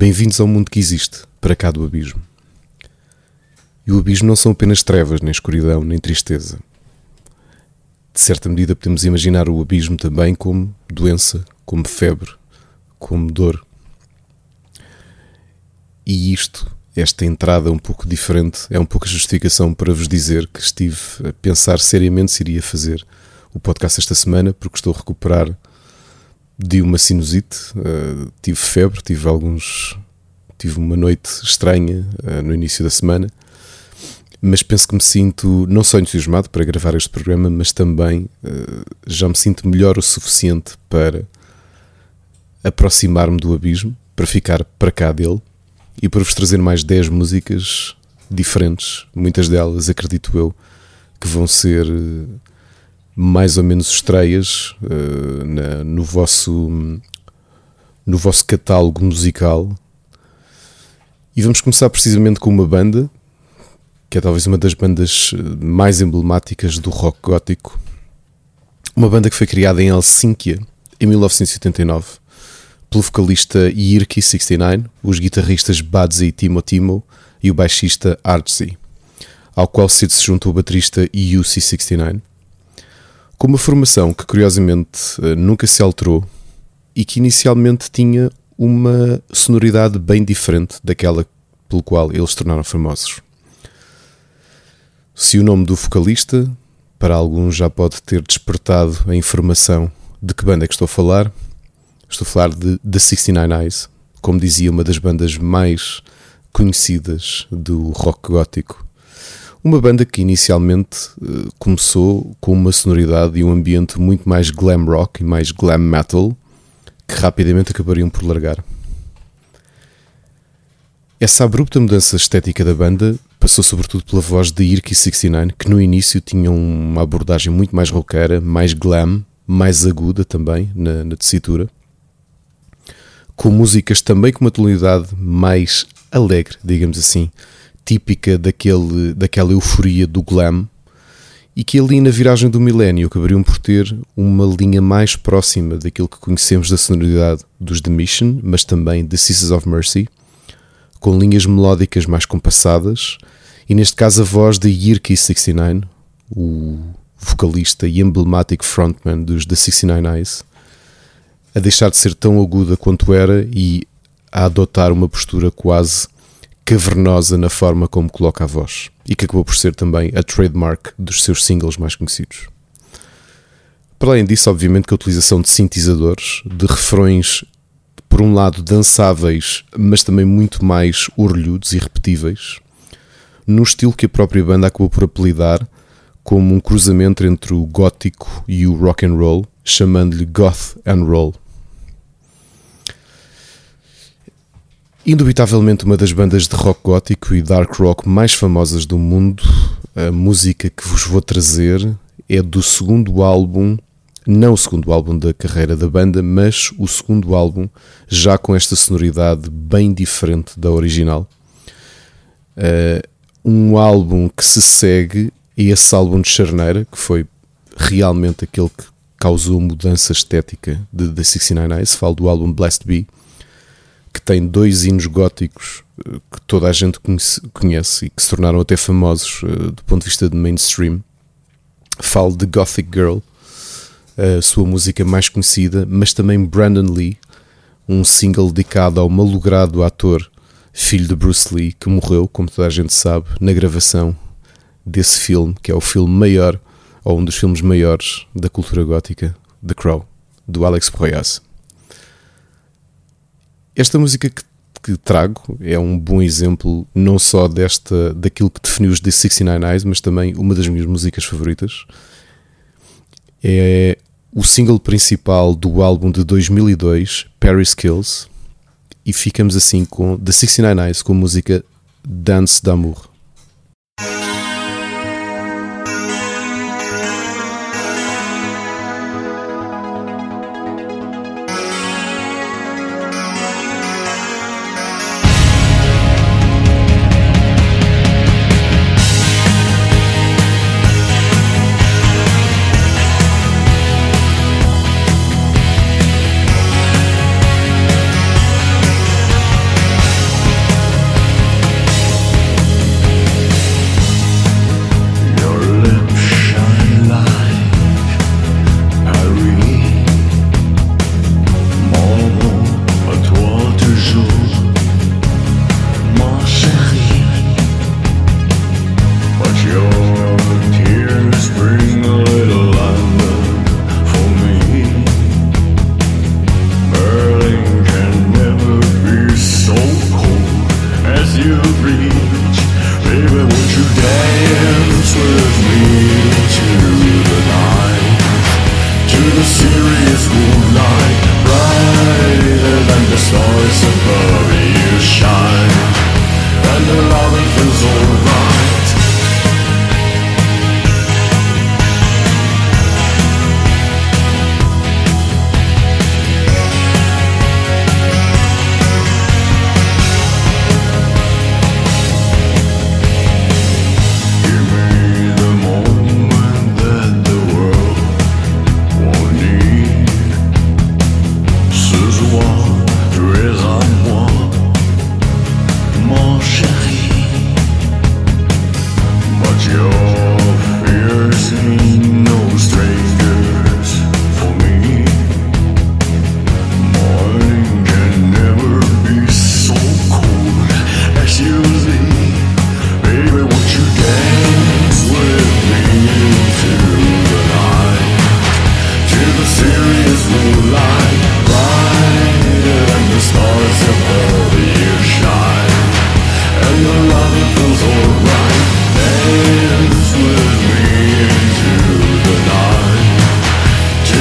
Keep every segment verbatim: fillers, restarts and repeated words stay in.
Bem-vindos ao mundo que existe, para cá do abismo. E o abismo não são apenas trevas, nem escuridão, nem tristeza. De certa medida podemos imaginar o abismo também como doença, como febre, como dor. E isto, esta entrada um pouco diferente, é um pouco a justificação para vos dizer que estive a pensar seriamente se iria fazer o podcast esta semana, porque estou a recuperar de uma sinusite, uh, tive febre, tive alguns, tive uma noite estranha uh, no início da semana, mas penso que me sinto não só entusiasmado para gravar este programa, mas também uh, já me sinto melhor o suficiente para aproximar-me do abismo, para ficar para cá dele e para vos trazer mais dez músicas diferentes, muitas delas, acredito eu, que vão ser uh, mais ou menos estreias uh, na, no, vosso, no vosso catálogo musical. E vamos começar precisamente com uma banda que é talvez uma das bandas mais emblemáticas do rock gótico. Uma banda que foi criada em Helsínquia em mil novecentos e oitenta e nove pelo vocalista Jyrki sessenta e nove, os guitarristas Badzi Timo Timo e o baixista Artsy, ao qual cedo se juntou o baterista Jussi sessenta e nove. Com uma formação que curiosamente nunca se alterou e que inicialmente tinha uma sonoridade bem diferente daquela pelo qual eles se tornaram famosos. Se o nome do vocalista, para alguns, já pode ter despertado a informação de que banda é que estou a falar, estou a falar de The sessenta e nove Eyes, como dizia, uma das bandas mais conhecidas do rock gótico. Uma banda que inicialmente uh, começou com uma sonoridade e um ambiente muito mais glam rock e mais glam metal, que rapidamente acabariam por largar. Essa abrupta mudança estética da banda passou sobretudo pela voz de Jyrki sessenta e nove, que no início tinha uma abordagem muito mais roqueira, mais glam, mais aguda também na, na tessitura, com músicas também com uma tonalidade mais alegre, digamos assim, típica daquele, daquela euforia do glam, e que ali na viragem do milénio acabariam por ter uma linha mais próxima daquilo que conhecemos da sonoridade dos The Mission, mas também de Sisters of Mercy, com linhas melódicas mais compassadas, e neste caso a voz de Jyrki sessenta e nove, o vocalista e emblemático frontman dos The sessenta e nove Eyes, a deixar de ser tão aguda quanto era e a adotar uma postura quase cavernosa na forma como coloca a voz, e que acabou por ser também a trademark dos seus singles mais conhecidos. Para além disso, obviamente que a utilização de sintetizadores, de refrões por um lado dançáveis, mas também muito mais orlhudos e repetíveis, num estilo que a própria banda acabou por apelidar como um cruzamento entre o gótico e o rock and roll, chamando-lhe Goth and Roll. Indubitavelmente uma das bandas de rock gótico e dark rock mais famosas do mundo, a música que vos vou trazer é do segundo álbum, não o segundo álbum da carreira da banda, mas o segundo álbum já com esta sonoridade bem diferente da original. Uh, um álbum que se segue a esse álbum de charneira, que foi realmente aquele que causou mudança estética de The sessenta e nove Eyes. Falo do álbum Blessed Be, que tem dois hinos góticos que toda a gente conhece, conhece e que se tornaram até famosos uh, do ponto de vista de mainstream. Falo de Gothic Girl, a sua música mais conhecida, mas também Brandon Lee, um single dedicado ao malogrado ator, filho de Bruce Lee, que morreu, como toda a gente sabe, na gravação desse filme, que é o filme maior, ou um dos filmes maiores da cultura gótica, The Crow, do Alex Proyas. Esta música que, que trago é um bom exemplo não só desta, daquilo que definiu os The sessenta e nove Eyes, mas também uma das minhas músicas favoritas. É o single principal do álbum de dois mil e dois, Paris Kills, e ficamos assim com The sessenta e nove Eyes com a música Dance d'Amour.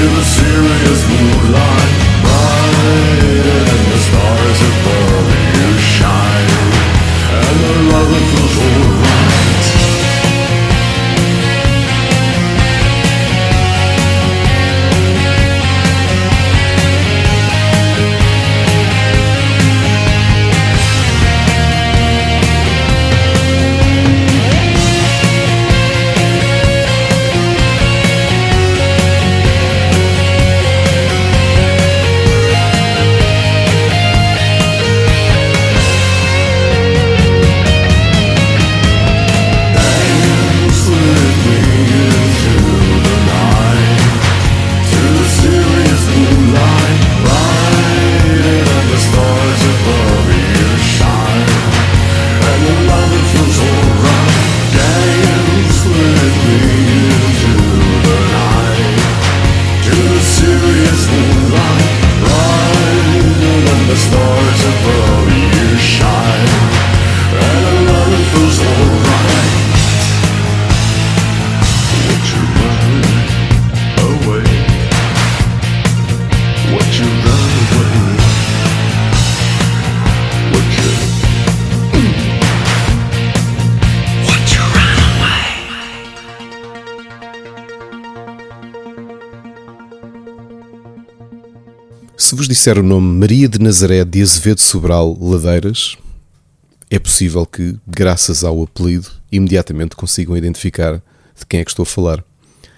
Se vos disser o nome Maria de Nazaré de Azevedo Sobral Ladeiras, é possível que, graças ao apelido, imediatamente consigam identificar de quem é que estou a falar.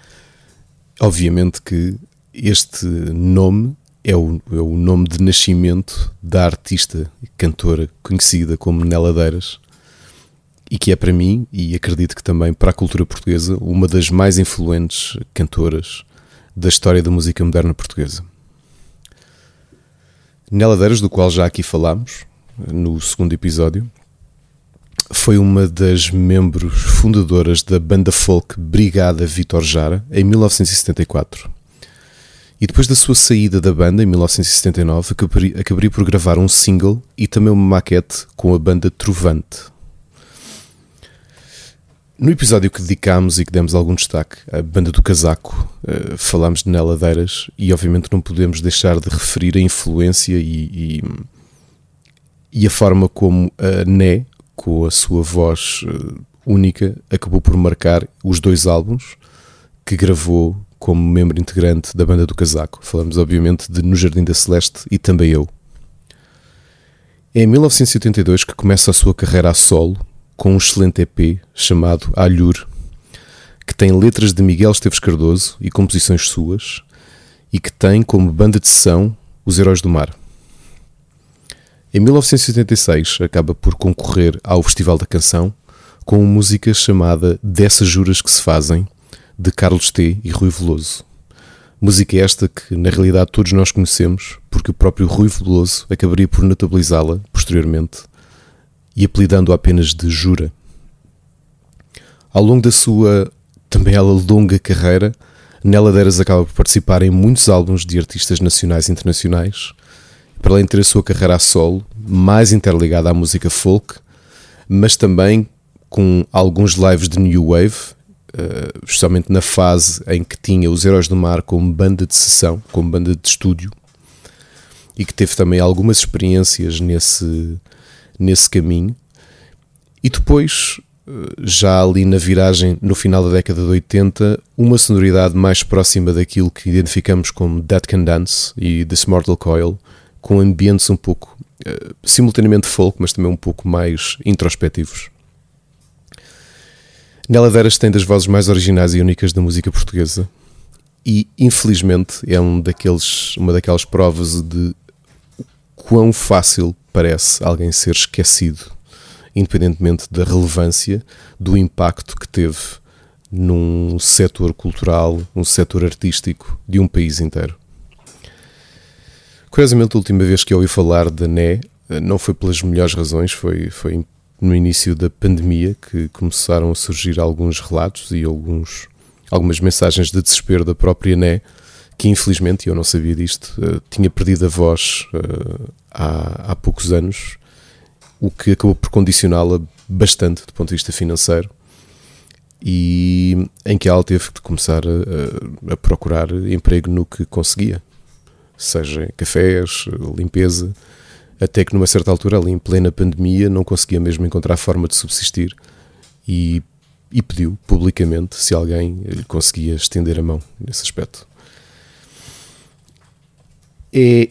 Obviamente que este nome é o, é o nome de nascimento da artista e cantora conhecida como Né Ladeiras, e que é para mim, e acredito que também para a cultura portuguesa, uma das mais influentes cantoras da história da música moderna portuguesa. Né Ladeiras, do qual já aqui falámos no segundo episódio, foi uma das membros fundadoras da banda folk Brigada Vítor Jara em mil novecentos e setenta e quatro. E depois da sua saída da banda em mil novecentos e setenta e nove, acabaria por gravar um single e também uma maquete com a banda Trovante. No episódio que dedicámos e que demos algum destaque à banda do Casaco, uh, falámos de Né Ladeiras e obviamente não podemos deixar de referir a influência e, e, e a forma como a Né, com a sua voz uh, única, acabou por marcar os dois álbuns que gravou como membro integrante da banda do Casaco. Falamos obviamente de No Jardim da Celeste e Também Eu. É em mil novecentos e oitenta e dois que começa a sua carreira a solo, com um excelente E P chamado Alhur, que tem letras de Miguel Esteves Cardoso e composições suas, e que tem como banda de sessão Os Heróis do Mar. Em mil novecentos e oitenta e seis acaba por concorrer ao Festival da Canção com uma música chamada Dessas Juras que se Fazem, de Carlos T e Rui Veloso. Música esta que na realidade todos nós conhecemos, porque o próprio Rui Veloso acabaria por notabilizá-la posteriormente, e apelidando-a apenas de Jura. Ao longo da sua, também ela, longa carreira, Né Ladeiras acaba por participar em muitos álbuns de artistas nacionais e internacionais, para além de ter a sua carreira a solo, mais interligada à música folk, mas também com alguns lives de New Wave, justamente na fase em que tinha Os Heróis do Mar como banda de sessão, como banda de estúdio, e que teve também algumas experiências nesse nesse caminho. E depois, já ali na viragem, no final da década de oitenta, uma sonoridade mais próxima daquilo que identificamos como Dead Can Dance e This Mortal Coil, com ambientes um pouco, uh, simultaneamente folk, mas também um pouco mais introspectivos. Né Ladeiras tem das vozes mais originais e únicas da música portuguesa e, infelizmente, é um daqueles, uma daquelas provas de quão fácil parece alguém ser esquecido, independentemente da relevância, do impacto que teve num setor cultural, num setor artístico de um país inteiro. Curiosamente, a última vez que eu ouvi falar da Né não foi pelas melhores razões, foi, foi no início da pandemia que começaram a surgir alguns relatos e alguns, algumas mensagens de desespero da própria Né, que infelizmente, eu não sabia disto, uh, tinha perdido a voz uh, há, há poucos anos, o que acabou por condicioná-la bastante do ponto de vista financeiro, e em que ela teve de começar a, a procurar emprego no que conseguia, seja em cafés, limpeza, até que numa certa altura, ali em plena pandemia, não conseguia mesmo encontrar forma de subsistir e, e pediu publicamente se alguém lhe conseguia estender a mão nesse aspecto. É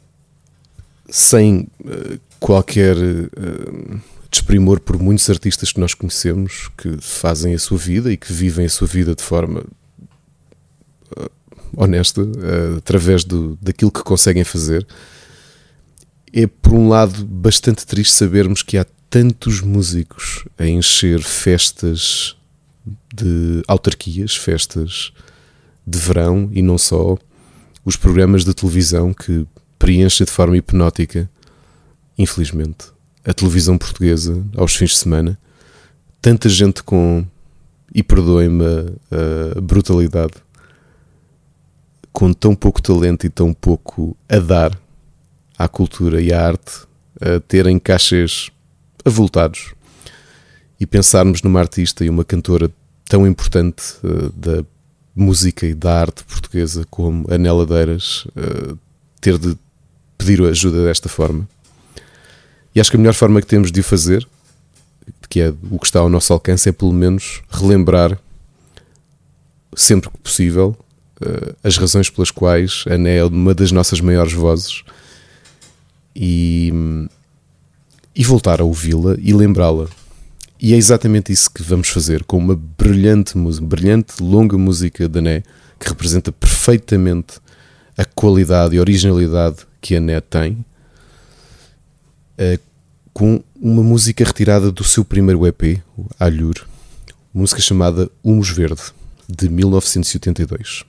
sem uh, qualquer uh, desprimor por muitos artistas que nós conhecemos que fazem a sua vida e que vivem a sua vida de forma uh, honesta, uh, através do, daquilo que conseguem fazer. É, por um lado, bastante triste sabermos que há tantos músicos a encher festas de autarquias, festas de verão e não só, os programas de televisão que preenchem de forma hipnótica, infelizmente, a televisão portuguesa aos fins de semana. Tanta gente com, e perdoem-me a, a brutalidade, com tão pouco talento e tão pouco a dar à cultura e à arte, a terem cachês avultados, e pensarmos numa artista e uma cantora tão importante uh, da música e da arte portuguesa como a Néla Deiras uh, ter de pedir ajuda desta forma. E acho que a melhor forma que temos de o fazer, que é o que está ao nosso alcance, é pelo menos relembrar sempre que possível uh, as razões pelas quais a Né é uma das nossas maiores vozes, e, e voltar a ouvi-la e lembrá-la. E é exatamente isso que vamos fazer com uma brilhante música, brilhante longa música da Né, que representa perfeitamente a qualidade e originalidade que a Né tem, com uma música retirada do seu primeiro E P, o Alhur, música chamada Humus Verde, de mil novecentos e oitenta e dois.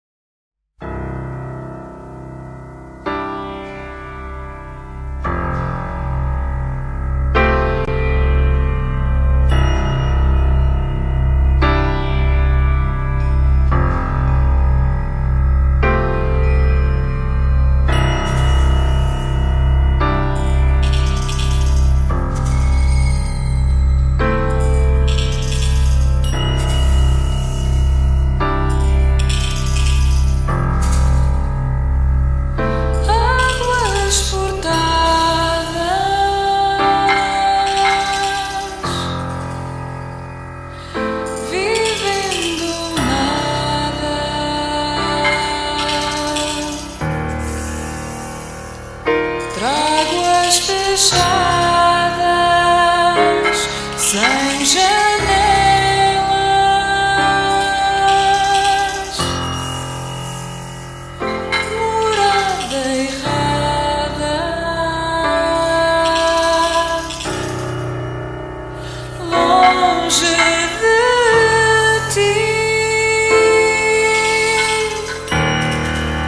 Longe de ti, mas não me mudo.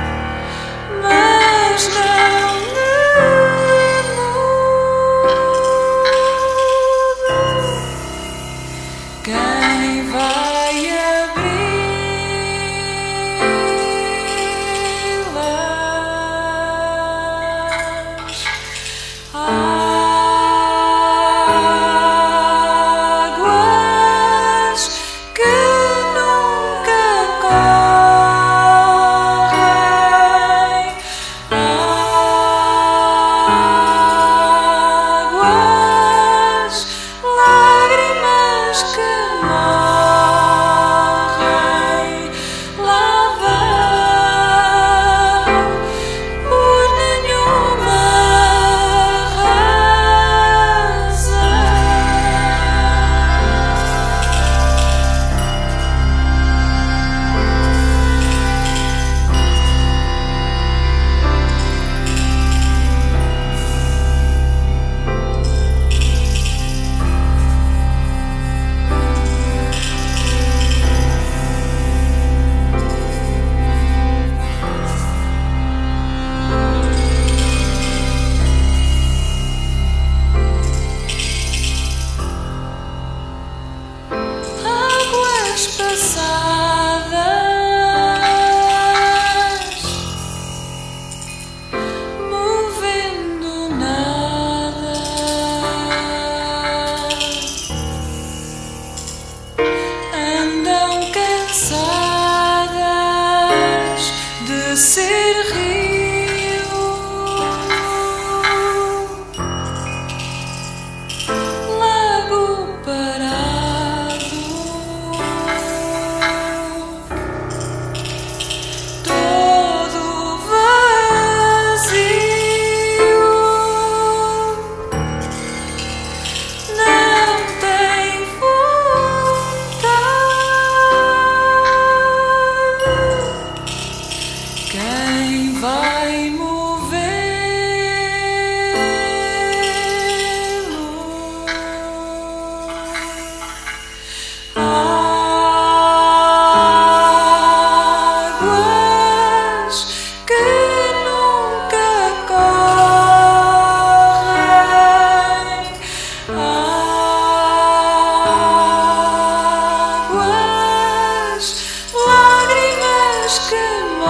ser rio, lago parado, todo vazio, não tem vontade. Quem vai movê-lo? Águas que nunca correm, águas, lágrimas que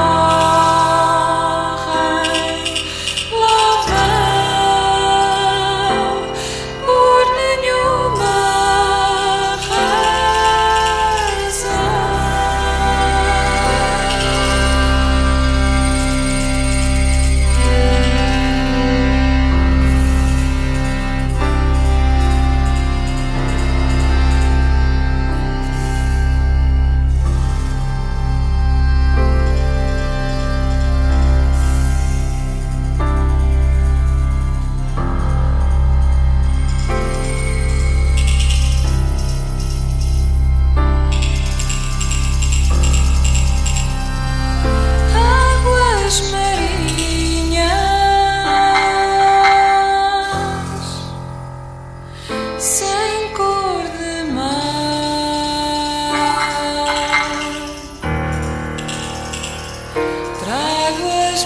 morrem, lá vão por nenhuma águas marinhas sem cor de mar, trago as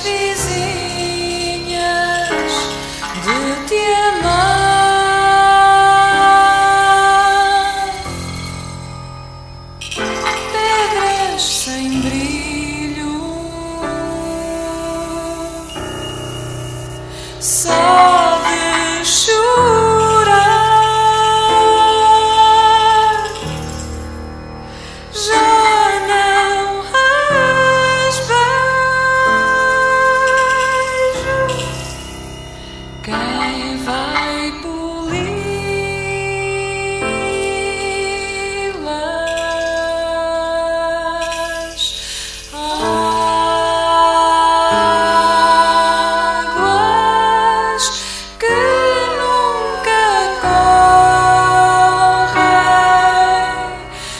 vizinhas de te amar, pedras sem brilho, só de chorar, já não as vejo. Quem vai poli-las? Águas que nunca correm,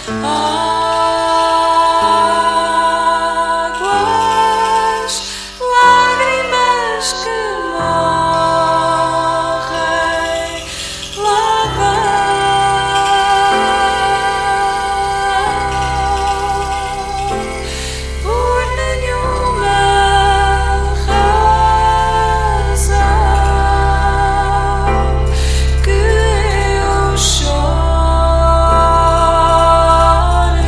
águas, lágrimas que morrem, lá vão por nenhuma razão que eu chore.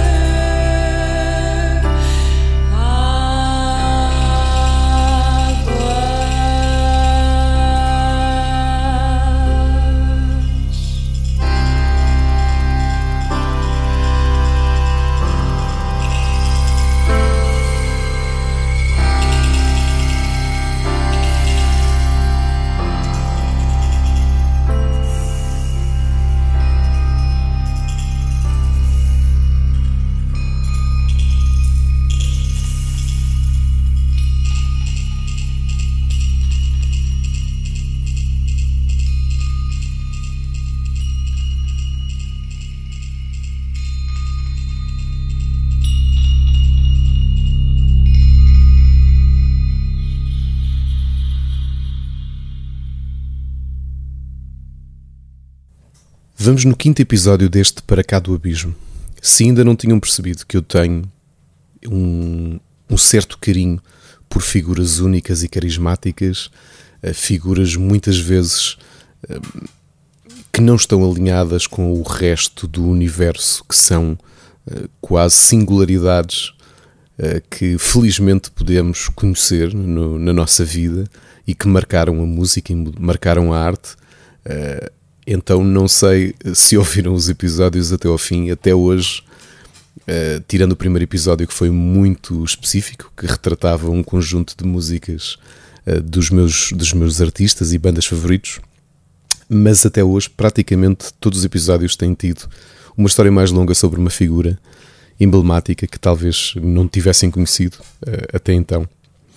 Vamos no quinto episódio deste Para Cá do Abismo. Se ainda não tinham percebido que eu tenho um, um certo carinho por figuras únicas e carismáticas, figuras muitas vezes que não estão alinhadas com o resto do universo, que são quase singularidades que felizmente podemos conhecer no, na nossa vida e que marcaram a música e marcaram a arte. Então não sei se ouviram os episódios até ao fim. Até hoje uh, tirando o primeiro episódio que foi muito específico, que retratava um conjunto de músicas uh, dos, meus, dos meus artistas e bandas favoritos, mas até hoje praticamente todos os episódios têm tido uma história mais longa sobre uma figura emblemática que talvez não tivessem conhecido uh, até então.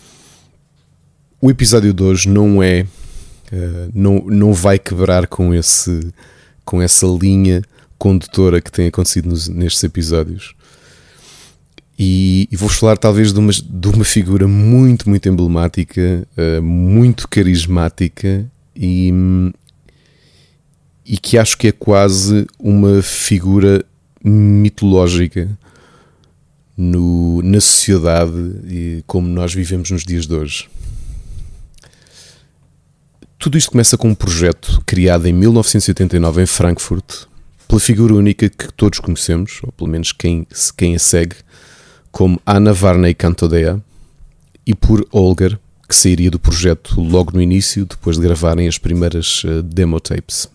O episódio de hoje não é uh, não, não vai quebrar com, esse, com essa linha condutora que tem acontecido nos, nestes episódios, e, e vou falar talvez de uma, de uma figura muito, muito emblemática, uh, muito carismática e, e que acho que é quase uma figura mitológica no, na sociedade e como nós vivemos nos dias de hoje. Tudo isto começa com um projeto criado em mil novecentos e oitenta e nove em Frankfurt pela figura única que todos conhecemos, ou pelo menos quem, quem a segue, como Anna Varney Cantodea, e por Holger, que sairia do projeto logo no início, depois de gravarem as primeiras uh, demo tapes.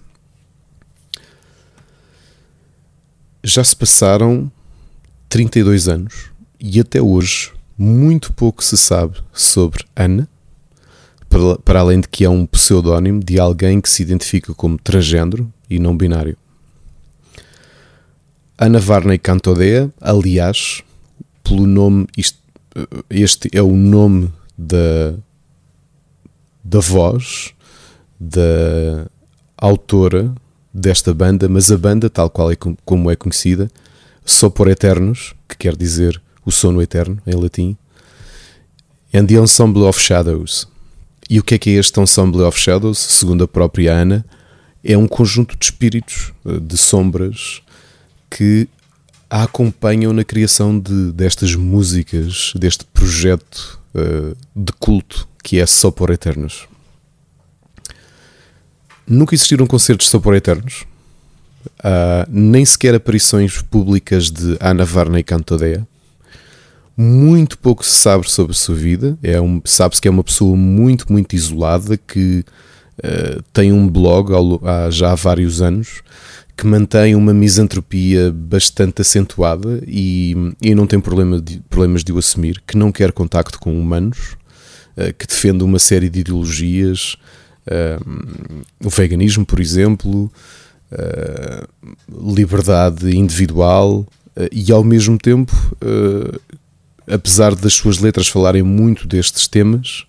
Já se passaram trinta e dois anos e até hoje muito pouco se sabe sobre Anna, para, para além de que é um pseudónimo de alguém que se identifica como transgênero e não binário. Anna Varney Cantodea, aliás, pelo nome, isto, este é o nome da, da voz da autora desta banda, mas a banda, tal qual é como é conhecida, Sopor Aeternus, que quer dizer o sono eterno em latim, and the Ensemble of Shadows. E o que é que é este Ensemble of Shadows? Segundo a própria Anna, é um conjunto de espíritos, de sombras, que a acompanham na criação de, destas músicas, deste projeto uh, de culto que é Sopor Aeternus. Nunca existiram concertos de Sopor Aeternus, uh, nem sequer aparições públicas de Anna Varney Cantodea. Muito pouco se sabe sobre a sua vida. É um, sabe-se que é uma pessoa muito, muito isolada, que uh, tem um blog há, já há vários anos, que mantém uma misantropia bastante acentuada e, e não tem problema de, problemas de o assumir, que não quer contacto com humanos, uh, que defende uma série de ideologias, uh, o veganismo, por exemplo, uh, liberdade individual, uh, e ao mesmo tempo, uh, apesar das suas letras falarem muito destes temas,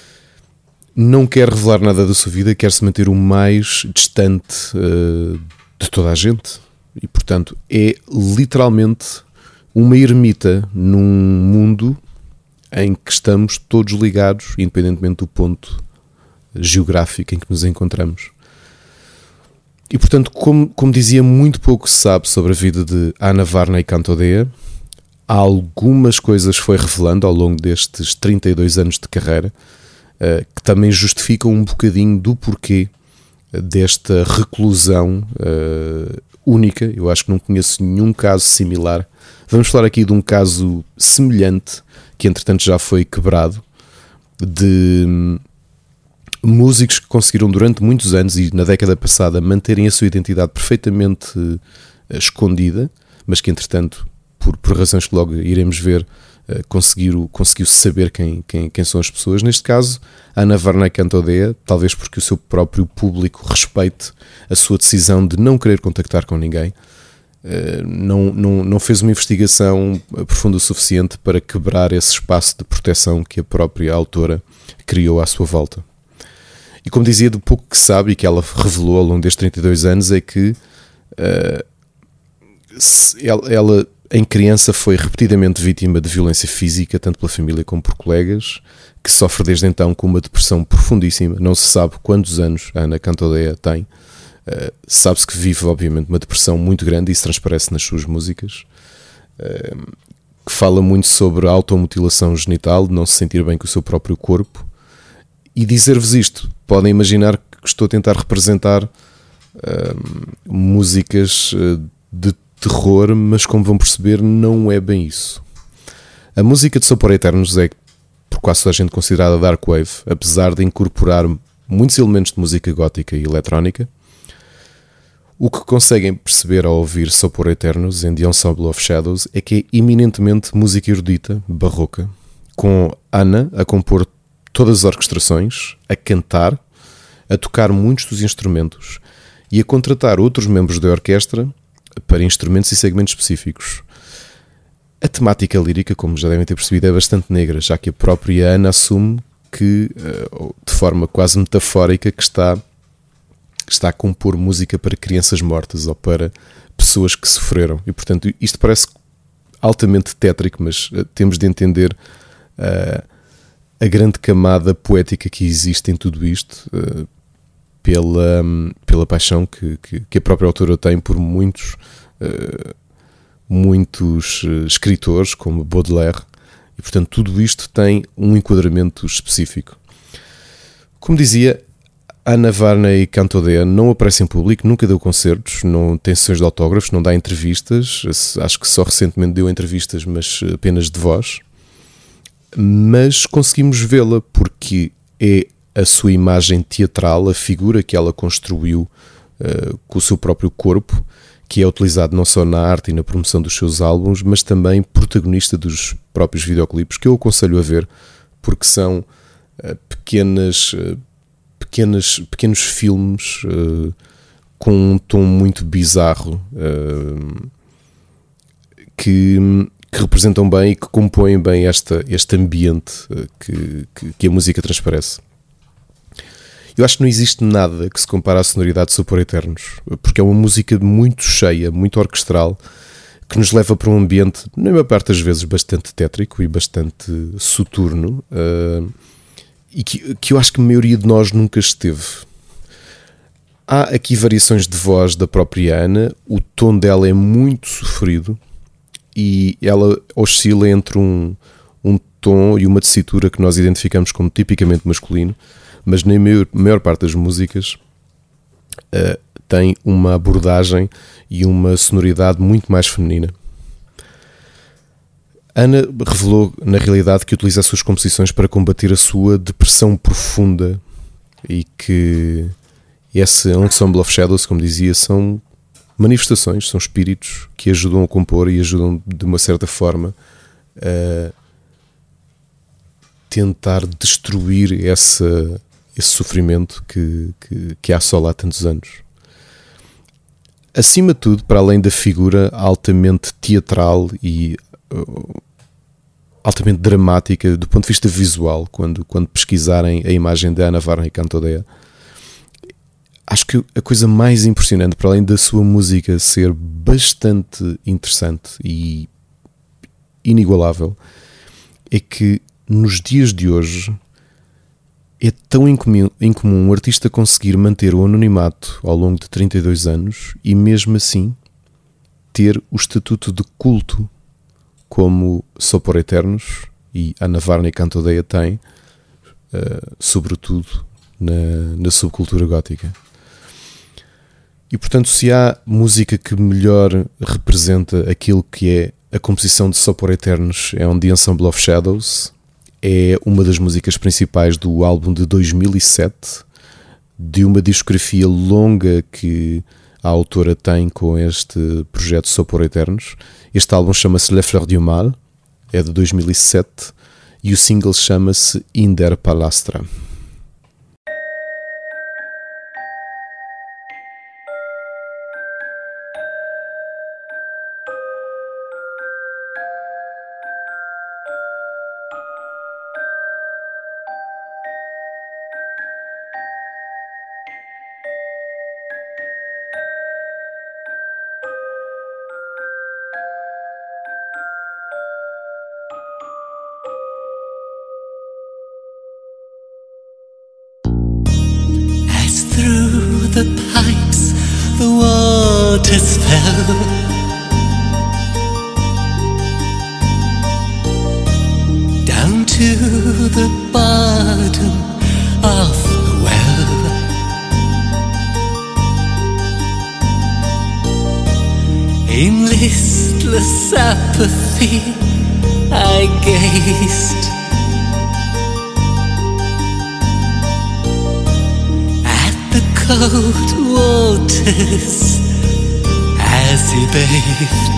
não quer revelar nada da sua vida, quer se manter o mais distante uh, de toda a gente, e portanto é literalmente uma ermita num mundo em que estamos todos ligados, independentemente do ponto geográfico em que nos encontramos. E portanto, como, como dizia, muito pouco se sabe sobre a vida de Anna Varney Cantodea. Algumas coisas foi revelando ao longo destes trinta e dois anos de carreira, uh, que também justificam um bocadinho do porquê desta reclusão uh, única. Eu acho que não conheço nenhum caso similar. Vamos falar aqui de um caso semelhante, que entretanto já foi quebrado, de um, músicos que conseguiram durante muitos anos e na década passada manterem a sua identidade perfeitamente uh, escondida, mas que entretanto, por, por razões que logo iremos ver, Uh, conseguiu, conseguiu saber quem, quem, quem são as pessoas. Neste caso, Anna Varney Cantodea, talvez porque o seu próprio público respeite a sua decisão de não querer contactar com ninguém, uh, não, não, não fez uma investigação profunda o suficiente para quebrar esse espaço de proteção que a própria autora criou à sua volta. E como dizia, do pouco que sabe e que ela revelou ao longo destes trinta e dois anos é que uh, ela, ela em criança foi repetidamente vítima de violência física, tanto pela família como por colegas, que sofre desde então com uma depressão profundíssima. Não se sabe quantos anos a Anna Cantodea tem. Uh, sabe-se que vive, obviamente, uma depressão muito grande, e isso transparece nas suas músicas, uh, que fala muito sobre a automutilação genital, de não se sentir bem com o seu próprio corpo. E dizer-vos isto, podem imaginar que estou a tentar representar uh, músicas uh, de terror, mas como vão perceber, não é bem isso. A música de Sopor Aeternus é, por quase toda a gente, considerada dark wave, apesar de incorporar muitos elementos de música gótica e eletrónica. O que conseguem perceber ao ouvir Sopor Eternos em The Ensemble of Shadows é que é eminentemente música erudita, barroca, com Anna a compor todas as orquestrações, a cantar, a tocar muitos dos instrumentos e a contratar outros membros da orquestra para instrumentos e segmentos específicos. A temática lírica, como já devem ter percebido, é bastante negra, já que a própria Anna assume que, de forma quase metafórica, que está, que está a compor música para crianças mortas ou para pessoas que sofreram. E, portanto, isto parece altamente tétrico, mas temos de entender uh, a grande camada poética que existe em tudo isto, uh, pela, um, pela paixão que, que, que a própria autora tem por muitos... Uh, muitos escritores como Baudelaire, e portanto tudo isto tem um enquadramento específico. Como dizia, Anna Varney Cantodea não aparece em público, nunca deu concertos, não tem sessões de autógrafos, não dá entrevistas, acho que só recentemente deu entrevistas, mas apenas de voz, mas conseguimos vê-la porque é a sua imagem teatral, a figura que ela construiu uh, com o seu próprio corpo, que é utilizado não só na arte e na promoção dos seus álbuns, mas também protagonista dos próprios videoclipes, que eu aconselho a ver, porque são uh, pequenas, uh, pequenas, pequenos filmes uh, com um tom muito bizarro, uh, que, que representam bem e que compõem bem esta, este ambiente uh, que, que, que a música transparece. Eu acho que não existe nada que se compare à sonoridade de Sopor Eternos, porque é uma música muito cheia, muito orquestral, que nos leva para um ambiente, na maior parte das vezes, bastante tétrico e bastante soturno, uh, e que, que eu acho que a maioria de nós nunca esteve. Há aqui variações de voz da própria Anna, o tom dela é muito sofrido e ela oscila entre um, um tom e uma tessitura que nós identificamos como tipicamente masculino, mas na maior, maior parte das músicas uh, tem uma abordagem e uma sonoridade muito mais feminina. Anna revelou na realidade que utiliza as suas composições para combater a sua depressão profunda e que esse Ensemble of Shadows, como dizia, são manifestações, são espíritos que ajudam a compor e ajudam de uma certa forma a tentar destruir essa esse sofrimento que, que, que assola há tantos anos. Acima de tudo, para além da figura altamente teatral e uh, altamente dramática do ponto de vista visual, quando, quando pesquisarem a imagem de Anna Varney Cantodea, acho que a coisa mais impressionante, para além da sua música ser bastante interessante e inigualável, é que nos dias de hoje é tão incomum, incomum um artista conseguir manter o anonimato ao longo de trinta e dois anos e mesmo assim ter o estatuto de culto como Sopor Eternos e Anna Varney Cantodea tem, uh, sobretudo na, na subcultura gótica. E portanto, se há música que melhor representa aquilo que é a composição de Sopor Eternos, é um The Ensemble of Shadows. É uma das músicas principais do álbum de dois mil e sete, de uma discografia longa que a autora tem com este projeto Sopor Eternos. Este álbum chama-se Le Fleur du Mal, é de dois mil e sete, e o single chama-se In der Palastra. Through the pipes the waters fell, down to the bottom of the well. In listless apathy I gazed cold waters as he bathed.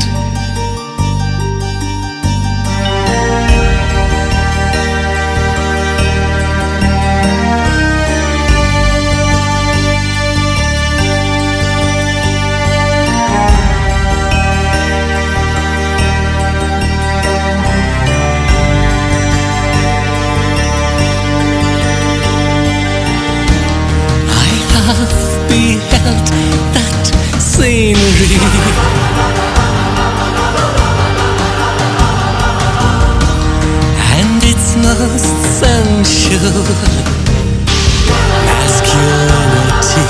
Beheld that scenery, and its most sensual masculinity.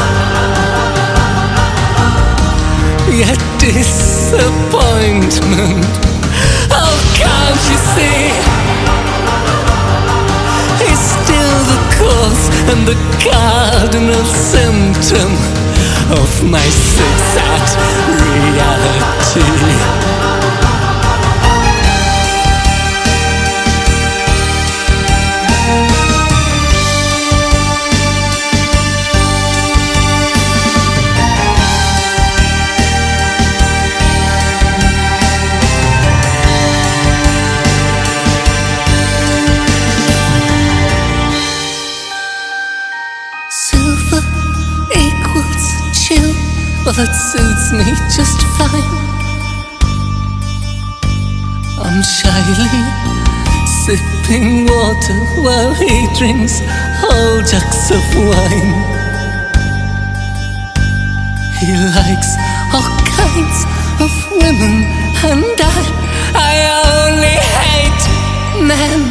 Yet disappointment, oh can't you see, is still the cause and the cardinal symptom of my sad reality. Well, that suits me just fine. I'm shyly sipping water while he drinks whole jugs of wine. He likes all kinds of women, and I, I only hate men.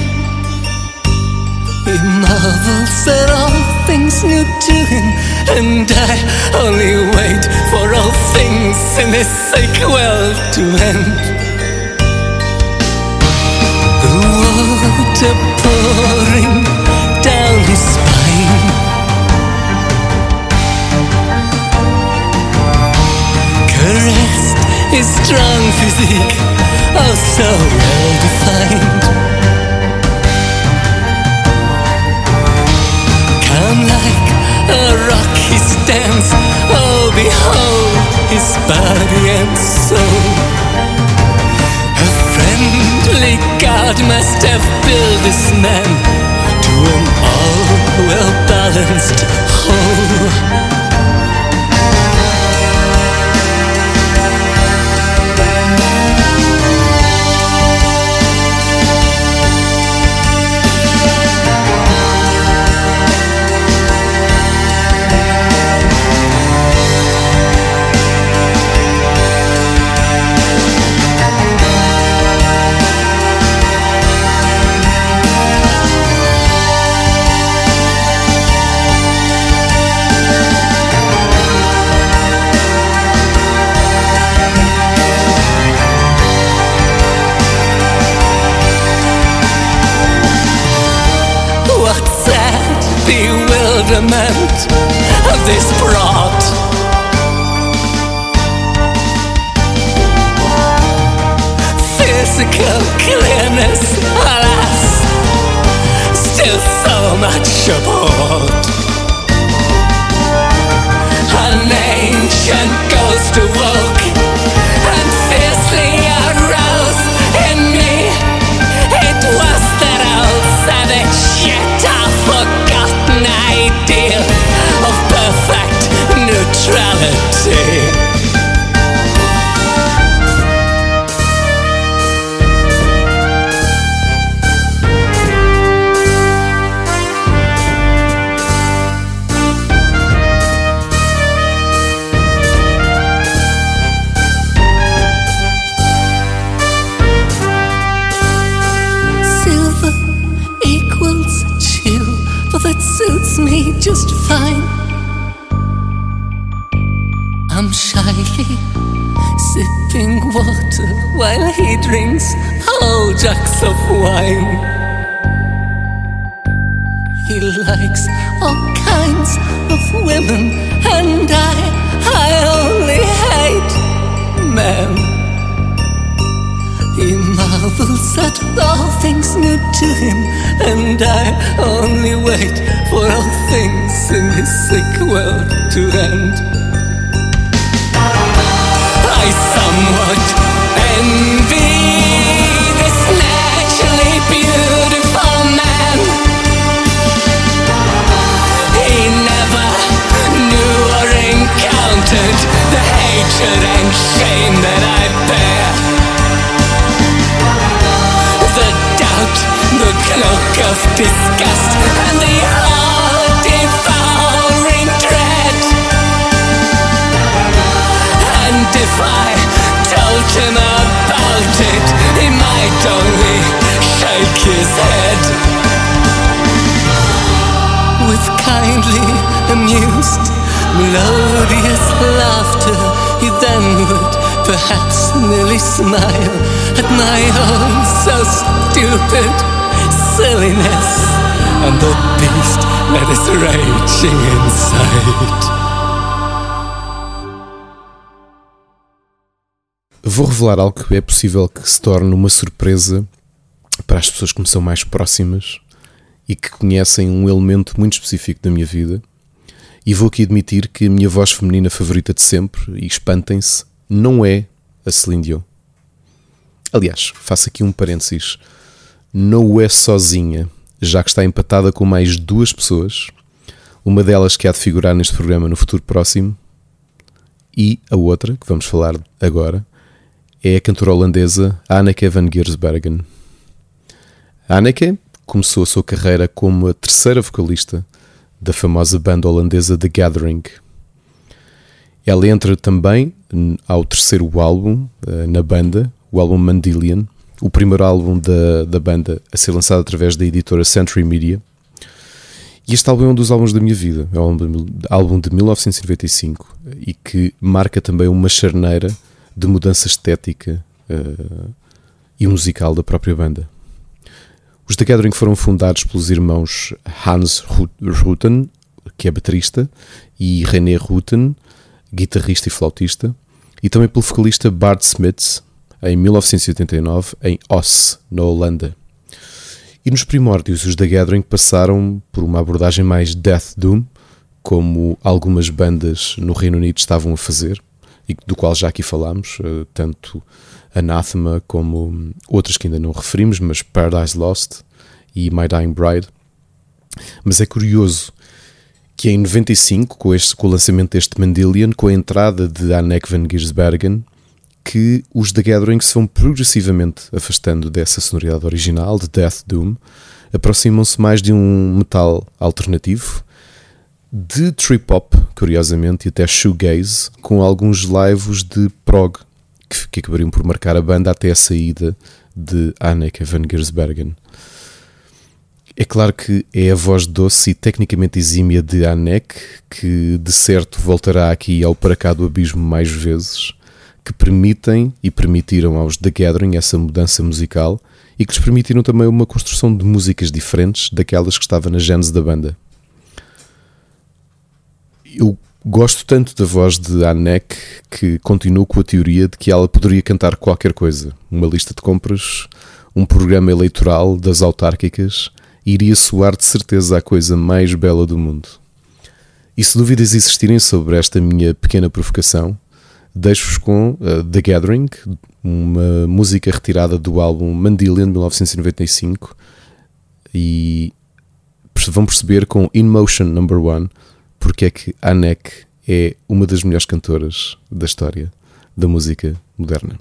He marvels at all things new to him, and I only wait for all things in this sick world to end. The water pouring down his spine, caressed his strong physique, oh so well defined. Like a rock he stands, oh behold his body and soul. A friendly God must have built this man to an all well balanced whole. Bewilderment of this brought. Physical clearness, alas, still so much aboard. An ancient ghost awoke and fiercely aroused in me. It was that old savage yet forgotten ideal of perfect neutrality. Silver equals chill, but that suits me just fine. I'm shyly sipping water while he drinks whole jugs of wine. He likes all kinds of women, and I, I only hate men. He marvels at all things new to him, and I only wait for all things in this sick world to end. hatred and shame that I bear. The doubt, the cloak of disgust, and the heart-devouring dread. And if I told him about it, he might only shake his head. With kindly, amused, melodious laughter, he then would perhaps nearly smile at my own so stupid silliness, and the beast that is raging inside. Vou revelar algo que é possível que se torne uma surpresa para as pessoas que me são mais próximas e que conhecem um elemento muito específico da minha vida. E vou aqui admitir que a minha voz feminina favorita de sempre, e espantem-se, não é a Celine Dion. Aliás, faço aqui um parênteses, não o é sozinha, já que está empatada com mais duas pessoas, uma delas que há de figurar neste programa no futuro próximo, e a outra, que vamos falar agora, é a cantora holandesa Anneke van Giersbergen. Anneke começou a sua carreira como a terceira vocalista da famosa banda holandesa The Gathering. Ela entra também ao terceiro álbum uh, na banda, o álbum Mandillion, o primeiro álbum da, da banda a ser lançado através da editora Century Media. E este álbum é um dos álbuns da minha vida, é um álbum de mil novecentos e noventa e cinco e que marca também uma charneira de mudança estética uh, e musical da própria banda. Os The Gathering foram fundados pelos irmãos Hans Rutten, que é baterista, e René Rutten, guitarrista e flautista, e também pelo vocalista Bart Smits, em mil novecentos e oitenta e nove, em Os, na Holanda. E nos primórdios, os The Gathering passaram por uma abordagem mais death doom, como algumas bandas no Reino Unido estavam a fazer, e do qual já aqui falámos, tanto Anathema como outras que ainda não referimos, mas Paradise Lost e My Dying Bride. Mas é curioso que em noventa e cinco, com, este, com o lançamento deste Mandillion, com a entrada de Anneke van Giersbergen, que os The Gathering se vão progressivamente afastando dessa sonoridade original de Death Doom, aproximam-se mais de um metal alternativo, de trip-hop, curiosamente, e até shoegaze, com alguns laivos de prog, que, que acabariam por marcar a banda até a saída de Anneke van Giersbergen. É claro que é a voz doce e tecnicamente exímia de Anneke, que de certo voltará aqui ao Para Cá do Abismo mais vezes, que permitem e permitiram aos The Gathering essa mudança musical e que lhes permitiram também uma construção de músicas diferentes daquelas que estava na gênese da banda. Eu gosto tanto da voz de Anneke que continuo com a teoria de que ela poderia cantar qualquer coisa. Uma lista de compras, um programa eleitoral das autárquicas, iria soar de certeza a coisa mais bela do mundo. E se dúvidas existirem sobre esta minha pequena provocação, deixo-vos com uh, The Gathering, uma música retirada do álbum Mandillion de mil novecentos e noventa e cinco, e vão perceber com In Motion Number One porque é que Anneke é uma das melhores cantoras da história da música moderna.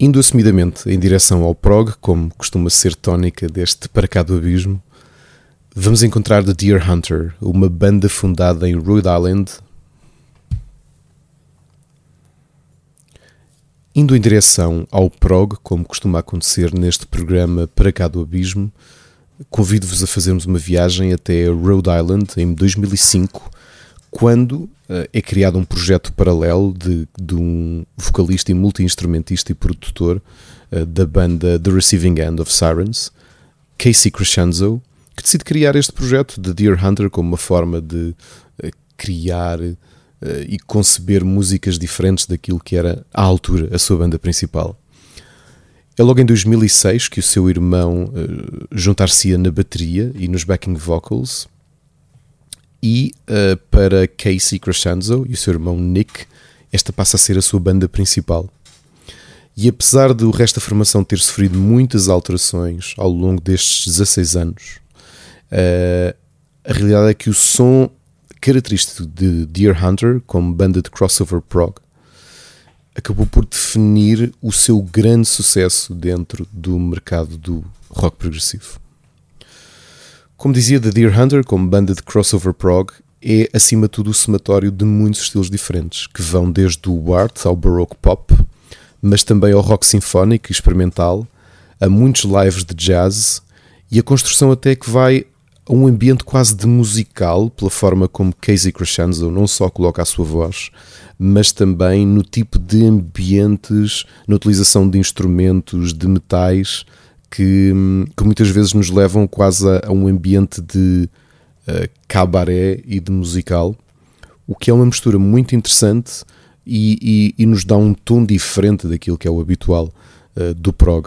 Indo assumidamente em direção ao prog, como costuma ser tónica deste Para Cá do Abismo, vamos encontrar The Deer Hunter, uma banda fundada em Rhode Island. Indo em direção ao prog, como costuma acontecer neste programa Para Cá do Abismo, convido-vos a fazermos uma viagem até Rhode Island em dois mil e cinco, quando uh, é criado um projeto paralelo de, de um vocalista e multi-instrumentista e produtor uh, da banda The Receiving End of Sirens, Casey Crescenzo, que decide criar este projeto de Deer Hunter como uma forma de uh, criar uh, e conceber músicas diferentes daquilo que era, à altura, a sua banda principal. É logo em dois mil e seis que o seu irmão uh, juntar-se-ia na bateria e nos backing vocals, e uh, para Casey Crescenzo e o seu irmão Nick, esta passa a ser a sua banda principal. E apesar do resto da formação ter sofrido muitas alterações ao longo destes dezasseis anos, uh, a realidade é que o som característico de Deer Hunter, como banda de crossover prog, acabou por definir o seu grande sucesso dentro do mercado do rock progressivo. Como dizia, The Deer Hunter, como banda de crossover prog, é acima de tudo o somatório de muitos estilos diferentes, que vão desde o art ao baroque pop, mas também ao rock sinfónico e experimental, a muitos lives de jazz, e a construção até que vai a um ambiente quase de musical, pela forma como Casey Crescenzo não só coloca a sua voz, mas também no tipo de ambientes, na utilização de instrumentos, de metais, que, que muitas vezes nos levam quase a, a um ambiente de uh, cabaré e de musical, o que é uma mistura muito interessante e, e, e nos dá um tom diferente daquilo que é o habitual uh, do prog.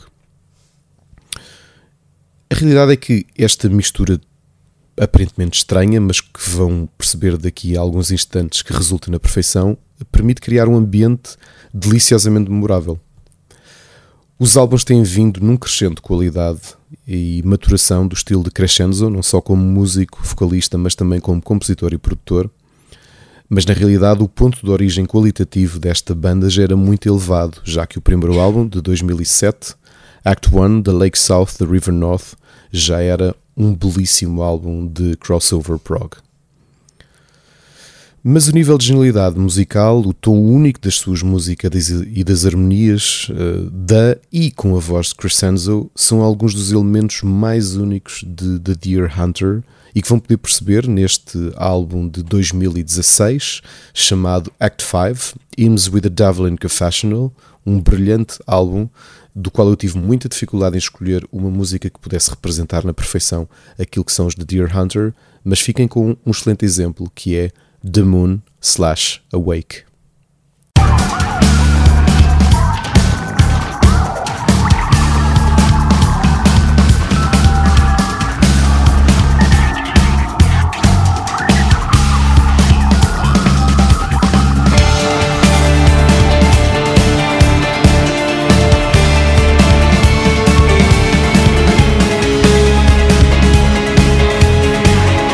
A realidade é que esta mistura aparentemente estranha, mas que vão perceber daqui a alguns instantes que resulta na perfeição, permite criar um ambiente deliciosamente memorável. Os álbuns têm vindo num crescente de qualidade e maturação do estilo de Crescenzo, não só como músico, vocalista, mas também como compositor e produtor. Mas na realidade o ponto de origem qualitativo desta banda já era muito elevado, já que o primeiro álbum, de dois mil e sete, Act um, The Lake South, The River North, já era um belíssimo álbum de crossover prog. Mas o nível de genialidade musical, o tom único das suas músicas e das harmonias uh, da e com a voz de Crescenzo são alguns dos elementos mais únicos de The Deer Hunter e que vão poder perceber neste álbum de dois mil e dezasseis chamado Act cinco, Hymns with the Devil in Confessional, um brilhante álbum do qual eu tive muita dificuldade em escolher uma música que pudesse representar na perfeição aquilo que são os The Deer Hunter, mas fiquem com um excelente exemplo que é The Moon slash Awake.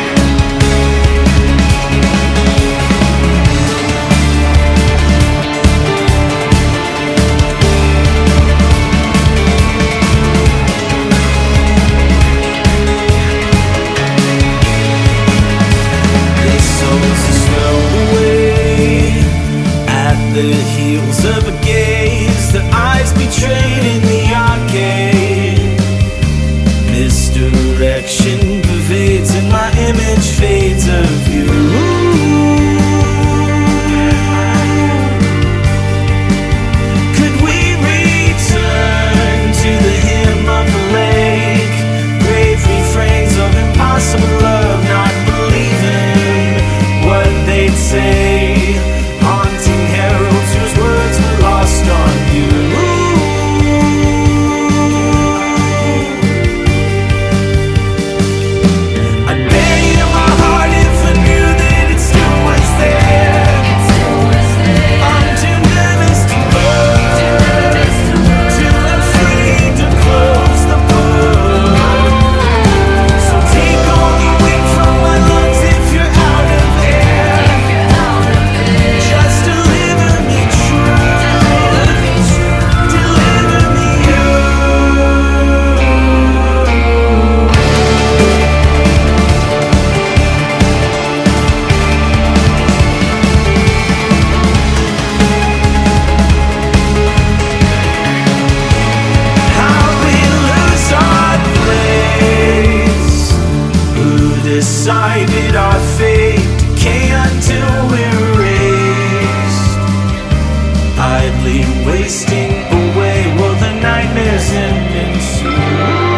Thank wasting away while the nightmares end in soon.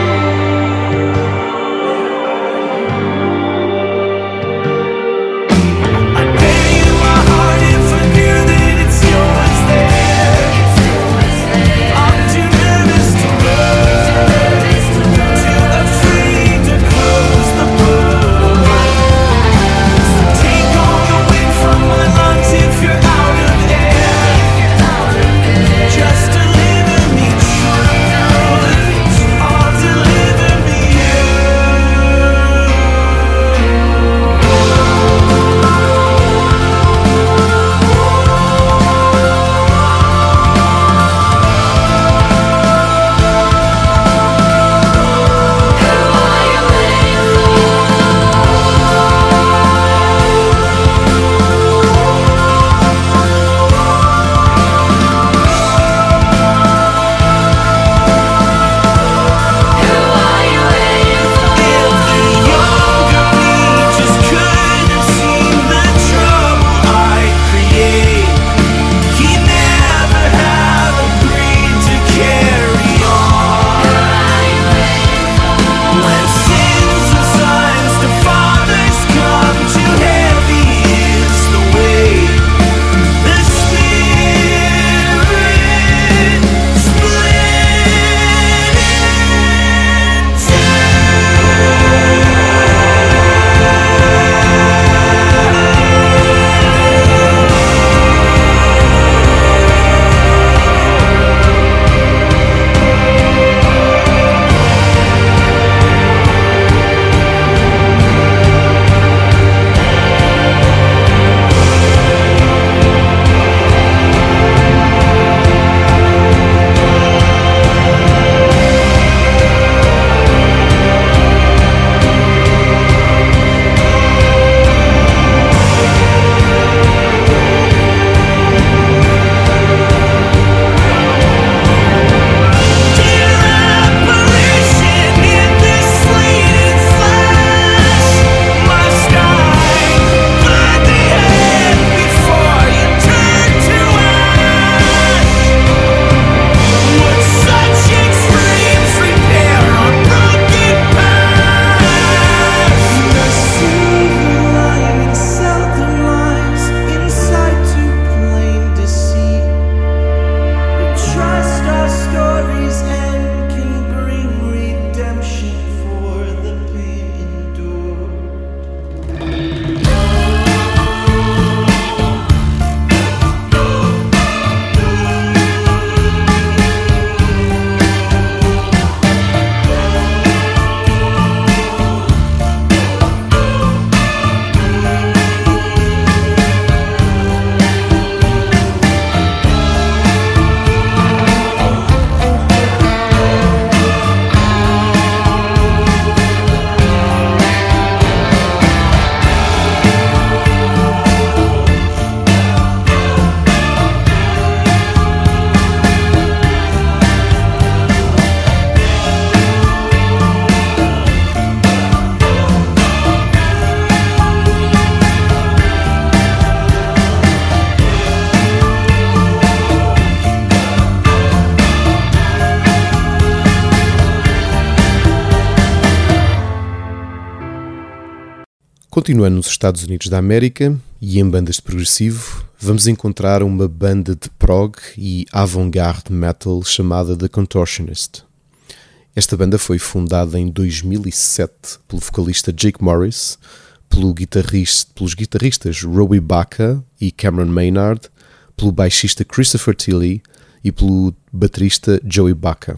Continuando nos Estados Unidos da América e em bandas de progressivo, vamos encontrar uma banda de prog e avant-garde metal chamada The Contortionist. Esta banda foi fundada em dois mil e sete pelo vocalista Jake Morris, pelo guitarrista, pelos guitarristas Robbie Baca e Cameron Maynard, pelo baixista Christopher Tilley e pelo baterista Joey Baca.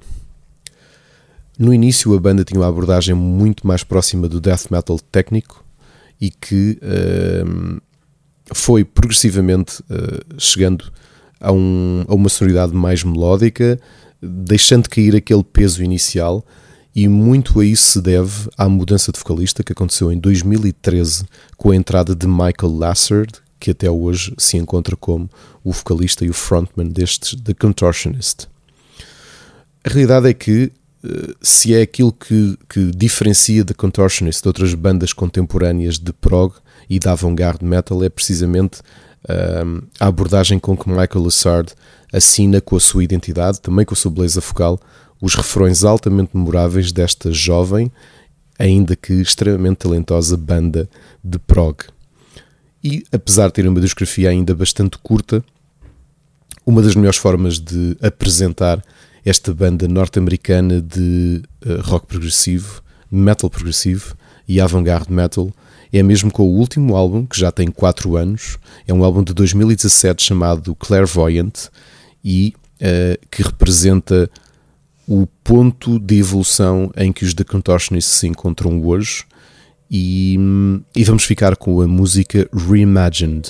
No início a banda tinha uma abordagem muito mais próxima do death metal técnico e que uh, foi progressivamente uh, chegando a, um, a uma sonoridade mais melódica, deixando cair aquele peso inicial, e muito a isso se deve à mudança de vocalista que aconteceu em dois mil e treze com a entrada de Michael Lassard, que até hoje se encontra como o vocalista e o frontman destes The Contortionist. A realidade é que se é aquilo que, que diferencia The Contortionist de outras bandas contemporâneas de prog e de avant-garde metal, é precisamente um, a abordagem com que Michael Lassard assina com a sua identidade, também com a sua beleza vocal, os refrões altamente memoráveis desta jovem, ainda que extremamente talentosa banda de prog. E apesar de ter uma discografia ainda bastante curta, uma das melhores formas de apresentar esta banda norte-americana de uh, rock progressivo, metal progressivo e avant-garde metal é mesmo com o último álbum, que já tem quatro anos. É um álbum de dois mil e dezassete chamado Clairvoyant e uh, que representa o ponto de evolução em que os The Contortionists se encontram hoje. E, e vamos ficar com a música Reimagined.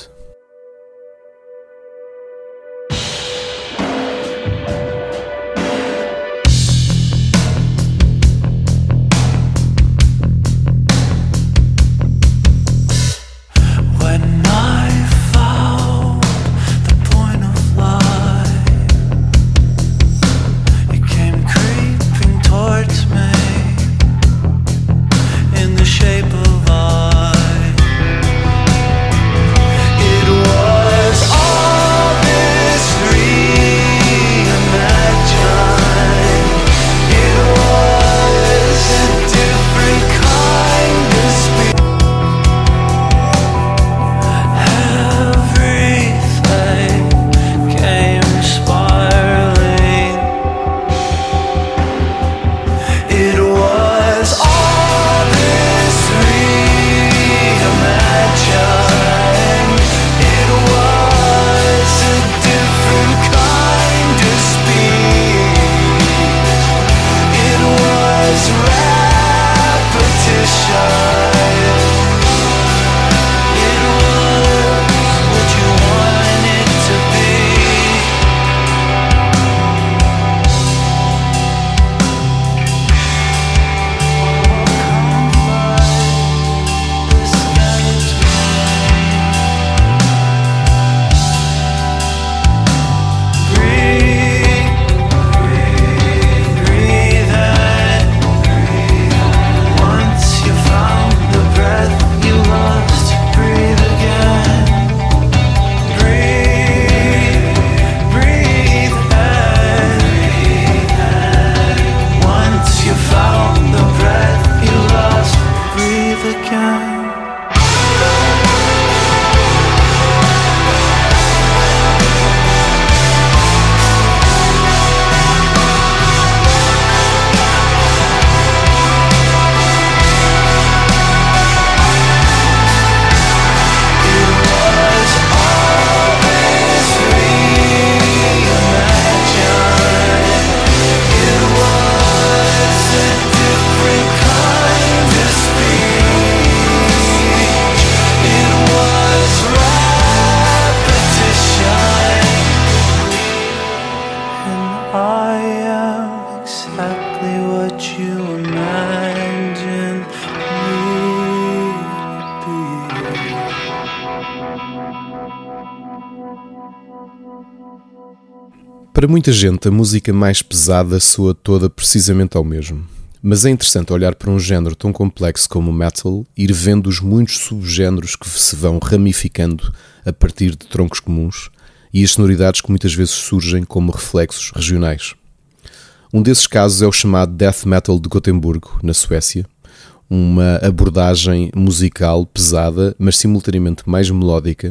Para muita gente, a música mais pesada soa toda precisamente ao mesmo. Mas é interessante olhar para um género tão complexo como o metal e ir vendo os muitos subgéneros que se vão ramificando a partir de troncos comuns e as sonoridades que muitas vezes surgem como reflexos regionais. Um desses casos é o chamado Death Metal de Gotemburgo, na Suécia, uma abordagem musical pesada, mas simultaneamente mais melódica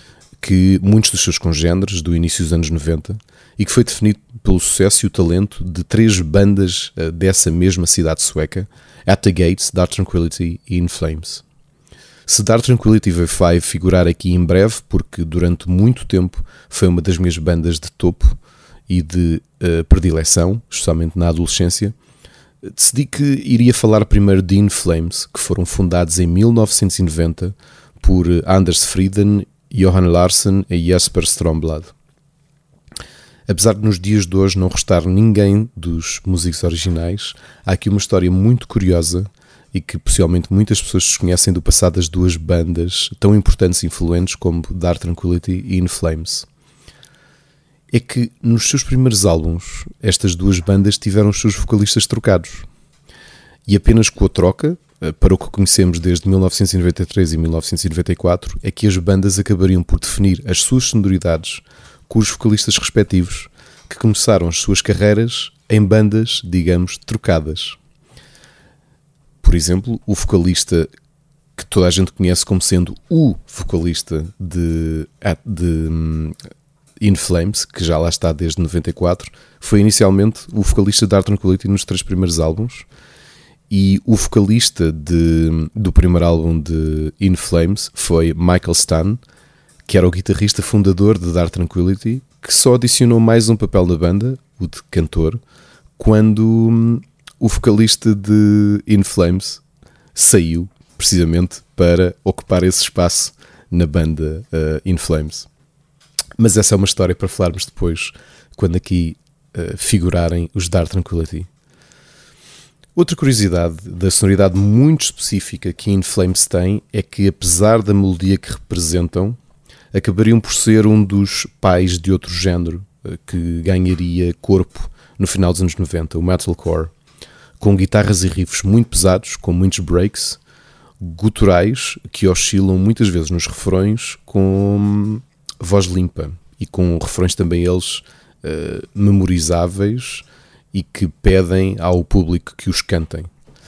que muitos dos seus congêneres do início dos anos noventa, e que foi definido pelo sucesso e o talento de três bandas uh, dessa mesma cidade sueca: At the Gates, Dark Tranquillity e In Flames. Se Dark Tranquillity vai figurar aqui em breve, porque durante muito tempo foi uma das minhas bandas de topo e de uh, predileção, especialmente na adolescência, decidi que iria falar primeiro de In Flames, que foram fundados em mil novecentos e noventa por Anders Frieden, Johan Larsson e Jesper Stromblad. Apesar de nos dias de hoje não restar ninguém dos músicos originais, há aqui uma história muito curiosa e que possivelmente muitas pessoas desconhecem do passado das duas bandas tão importantes e influentes como Dark Tranquillity e In Flames. É que nos seus primeiros álbuns estas duas bandas tiveram os seus vocalistas trocados e apenas com a troca, para o que conhecemos desde mil novecentos e noventa e três e mil novecentos e noventa e quatro, é que as bandas acabariam por definir as suas sonoridades com os vocalistas respectivos, que começaram as suas carreiras em bandas, digamos, trocadas. Por exemplo, o vocalista que toda a gente conhece como sendo o vocalista de, de um, In Flames, que já lá está desde noventa e quatro, foi inicialmente o vocalista de Dark Tranquillity nos três primeiros álbuns, e o vocalista de, do primeiro álbum de In Flames foi Michael Stan, que era o guitarrista fundador de Dark Tranquillity, que só adicionou mais um papel na banda, o de cantor, quando um, o vocalista de In Flames saiu precisamente para ocupar esse espaço na banda uh, In Flames. Mas essa é uma história para falarmos depois, quando aqui uh, figurarem os Dark Tranquillity. Outra curiosidade da sonoridade muito específica que In Flames tem é que, apesar da melodia que representam, acabariam por ser um dos pais de outro género uh, que ganharia corpo no final dos anos noventa, o metalcore, com guitarras e riffs muito pesados, com muitos breaks, guturais que oscilam muitas vezes nos refrões com voz limpa e com refrões também eles uh, memorizáveis e que pedem ao público que os cantem.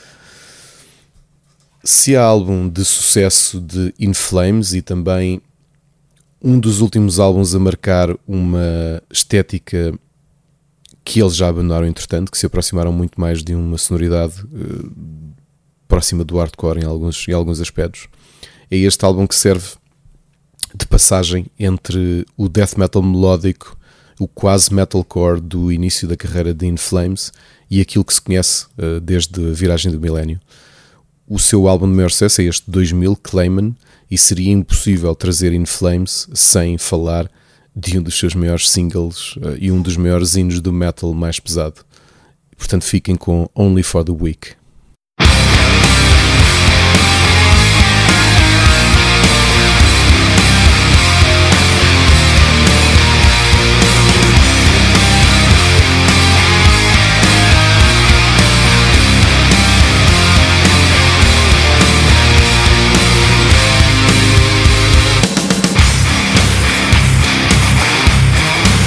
Se há álbum de sucesso de In Flames e também um dos últimos álbuns a marcar uma estética que eles já abandonaram entretanto, que se aproximaram muito mais de uma sonoridade uh, próxima do hardcore em alguns, em alguns aspectos, é este álbum que serve de passagem entre o death metal melódico, o quase metalcore do início da carreira de In Flames e aquilo que se conhece uh, desde a viragem do milénio. O seu álbum de maior sucesso é este dois mil, Clayman, e seria impossível trazer In Flames sem falar de um dos seus maiores singles uh, e um dos maiores hinos do metal mais pesado. Portanto, fiquem com Only for the Weak.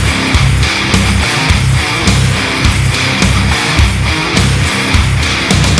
Only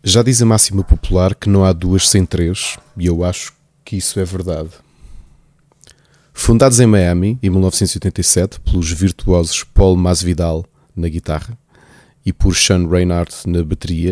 Já diz a máxima popular que não há duas sem três, e eu acho que isso é verdade. Fundados em Miami, em mil novecentos e oitenta e sete, pelos virtuosos Paul Masvidal na guitarra e por Sean Reinhart na bateria,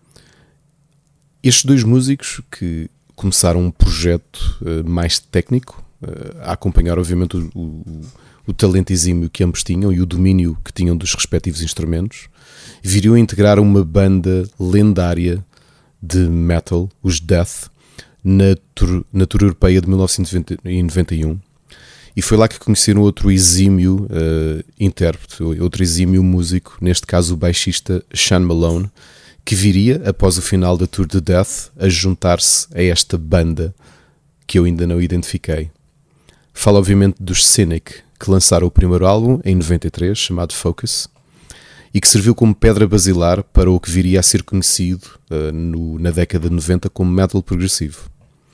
estes dois músicos que começaram um projeto uh, mais técnico, uh, a acompanhar obviamente o, o, o talento exímio que ambos tinham e o domínio que tinham dos respectivos instrumentos, viriam a integrar uma banda lendária de metal, os Death, na tour, na tour europeia de mil novecentos e noventa e um. E foi lá que conheceram outro exímio uh, intérprete, outro exímio músico, neste caso o baixista Sean Malone, que viria, após o final da tour de Death, a juntar-se a esta banda que eu ainda não identifiquei. Falo obviamente dos Cynic, que lançaram o primeiro álbum em noventa e três, chamado Focus, e que serviu como pedra basilar para o que viria a ser conhecido uh, no, na década de noventa como metal progressivo.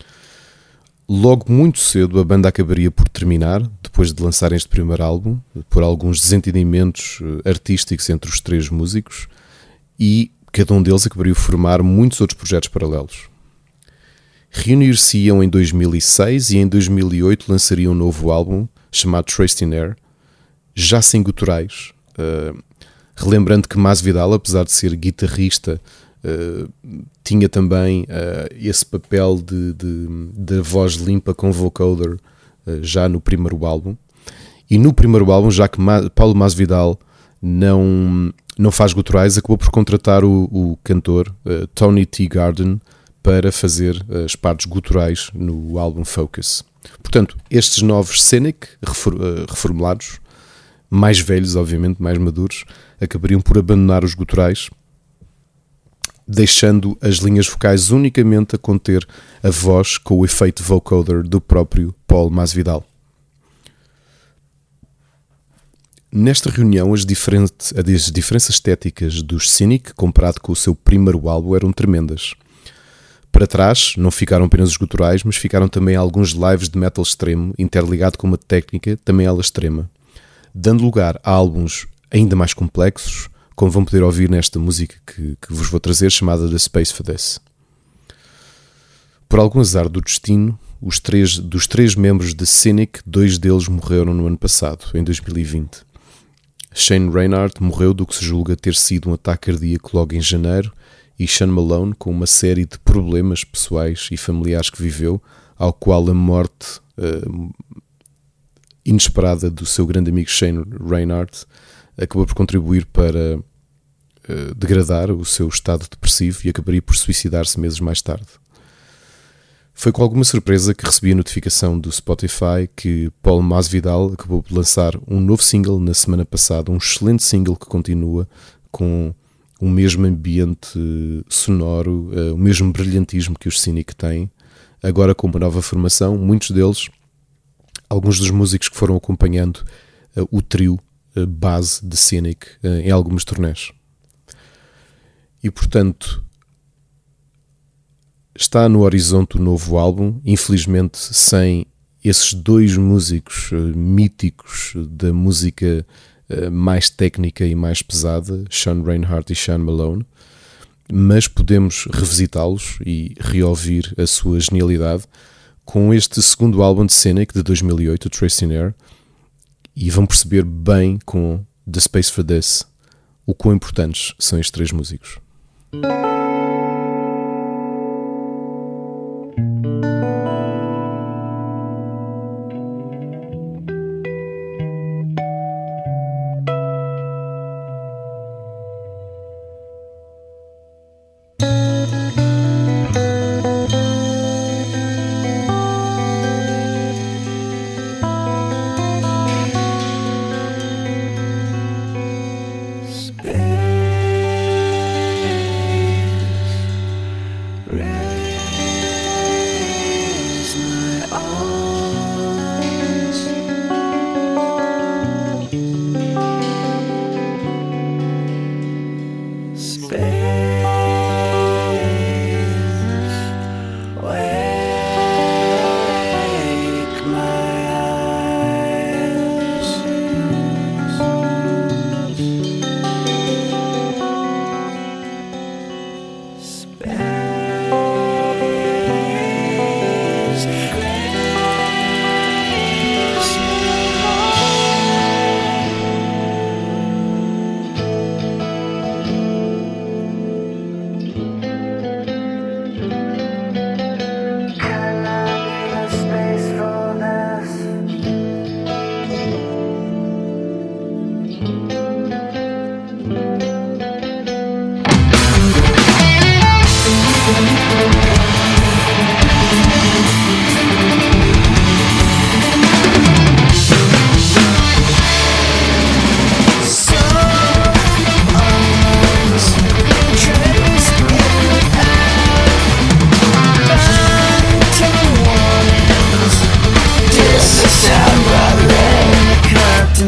Logo muito cedo a banda acabaria por terminar, depois de lançarem este primeiro álbum, por alguns desentendimentos artísticos entre os três músicos, e cada um deles acabaria por formar muitos outros projetos paralelos. Reunir-se-iam em dois mil e seis e em dois mil e oito lançariam um novo álbum chamado Traced in Air, já sem guturais, uh, relembrando que Masvidal, apesar de ser guitarrista, Uh, tinha também uh, esse papel de, de, de voz limpa com vocoder uh, já no primeiro álbum. E no primeiro álbum, já que Ma- Paulo Masvidal não, não faz guturais, acabou por contratar o, o cantor uh, Tony T. Garden para fazer uh, as partes guturais no álbum Focus. Portanto, estes novos Cynic, refor- uh, reformulados, mais velhos obviamente, mais maduros, acabariam por abandonar os guturais, deixando as linhas vocais unicamente a conter a voz com o efeito vocoder do próprio Paul Masvidal. Nesta reunião, as, diferentes, as diferenças estéticas dos Cynic, comparado com o seu primeiro álbum, eram tremendas. Para trás, não ficaram apenas os guturais, mas ficaram também alguns lives de metal extremo, interligado com uma técnica também ela extrema, dando lugar a álbuns ainda mais complexos, como vão poder ouvir nesta música que, que vos vou trazer, chamada The Space for This. Por algum azar do destino, os três, dos três membros de Cynic, dois deles morreram no ano passado, em dois mil e vinte. Shane Reinhardt morreu do que se julga ter sido um ataque cardíaco logo em janeiro, e Sean Malone com uma série de problemas pessoais e familiares que viveu, ao qual a morte uh, inesperada do seu grande amigo Shane Reinhardt acabou por contribuir para uh, degradar o seu estado depressivo e acabaria por suicidar-se meses mais tarde. Foi com alguma surpresa que recebi a notificação do Spotify que Paul Masvidal acabou por lançar um novo single na semana passada, um excelente single que continua com o mesmo ambiente sonoro, uh, o mesmo brilhantismo que os Cynic têm, agora com uma nova formação, muitos deles, alguns dos músicos que foram acompanhando uh, o trio uh, base de Cynic uh, em algumas turnés. E portanto, está no horizonte o novo álbum, infelizmente sem esses dois músicos uh, míticos da música mais técnica e mais pesada, Sean Reinhardt e Sean Malone, mas podemos revisitá-los e reouvir a sua genialidade com este segundo álbum de Cynic de dois mil e oito, Traced in Air, e vão perceber bem com The Space for This o quão importantes são estes três músicos. Space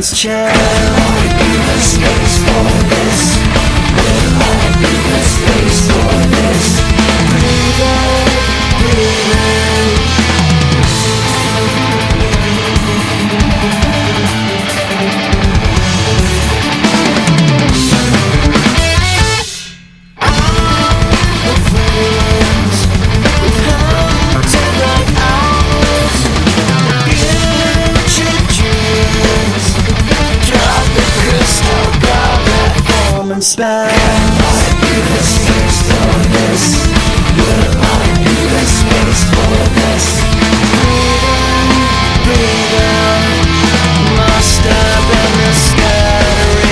Captain's chair. Will I be the space for this? Will I be the space for this? Breathe in, breathe in. Spell. Can I be the space for this? Will I be the space for this? Breathe in, breathe in. Must have been the scattering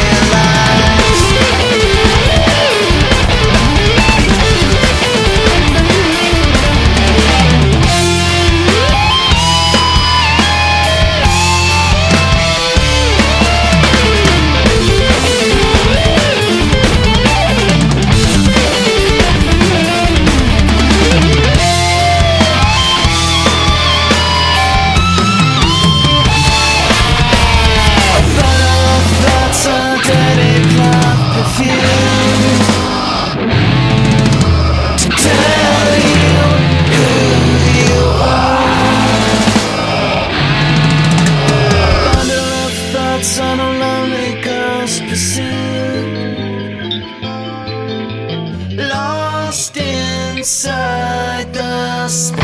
inside the space.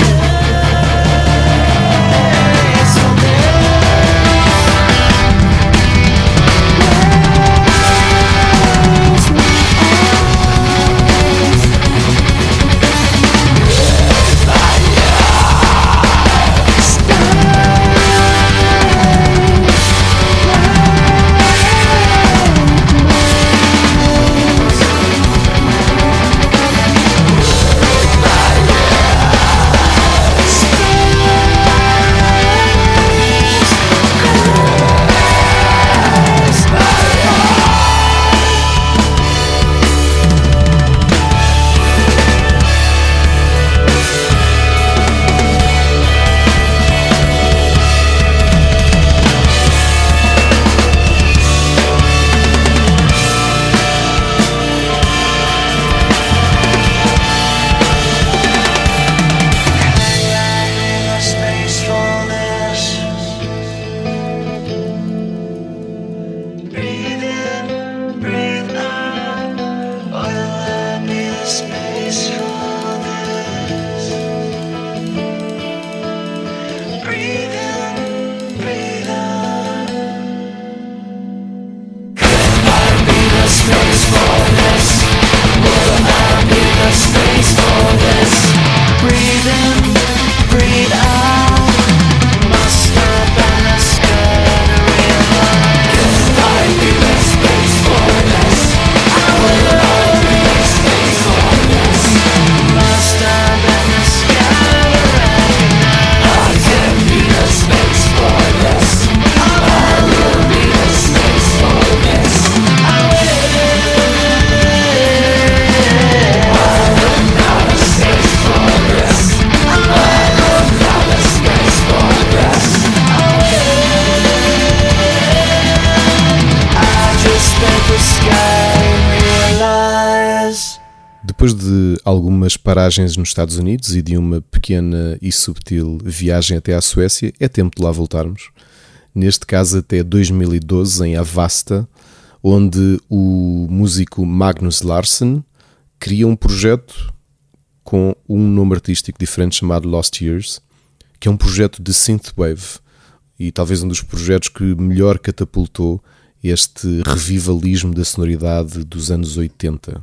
Depois de algumas paragens nos Estados Unidos e de uma pequena e subtil viagem até à Suécia, é tempo de lá voltarmos. Neste caso até dois mil e doze, em Avasta, onde o músico Magnus Larsson cria um projeto com um nome artístico diferente chamado Lost Years, que é um projeto de synthwave e talvez um dos projetos que melhor catapultou este revivalismo da sonoridade dos anos oitenta.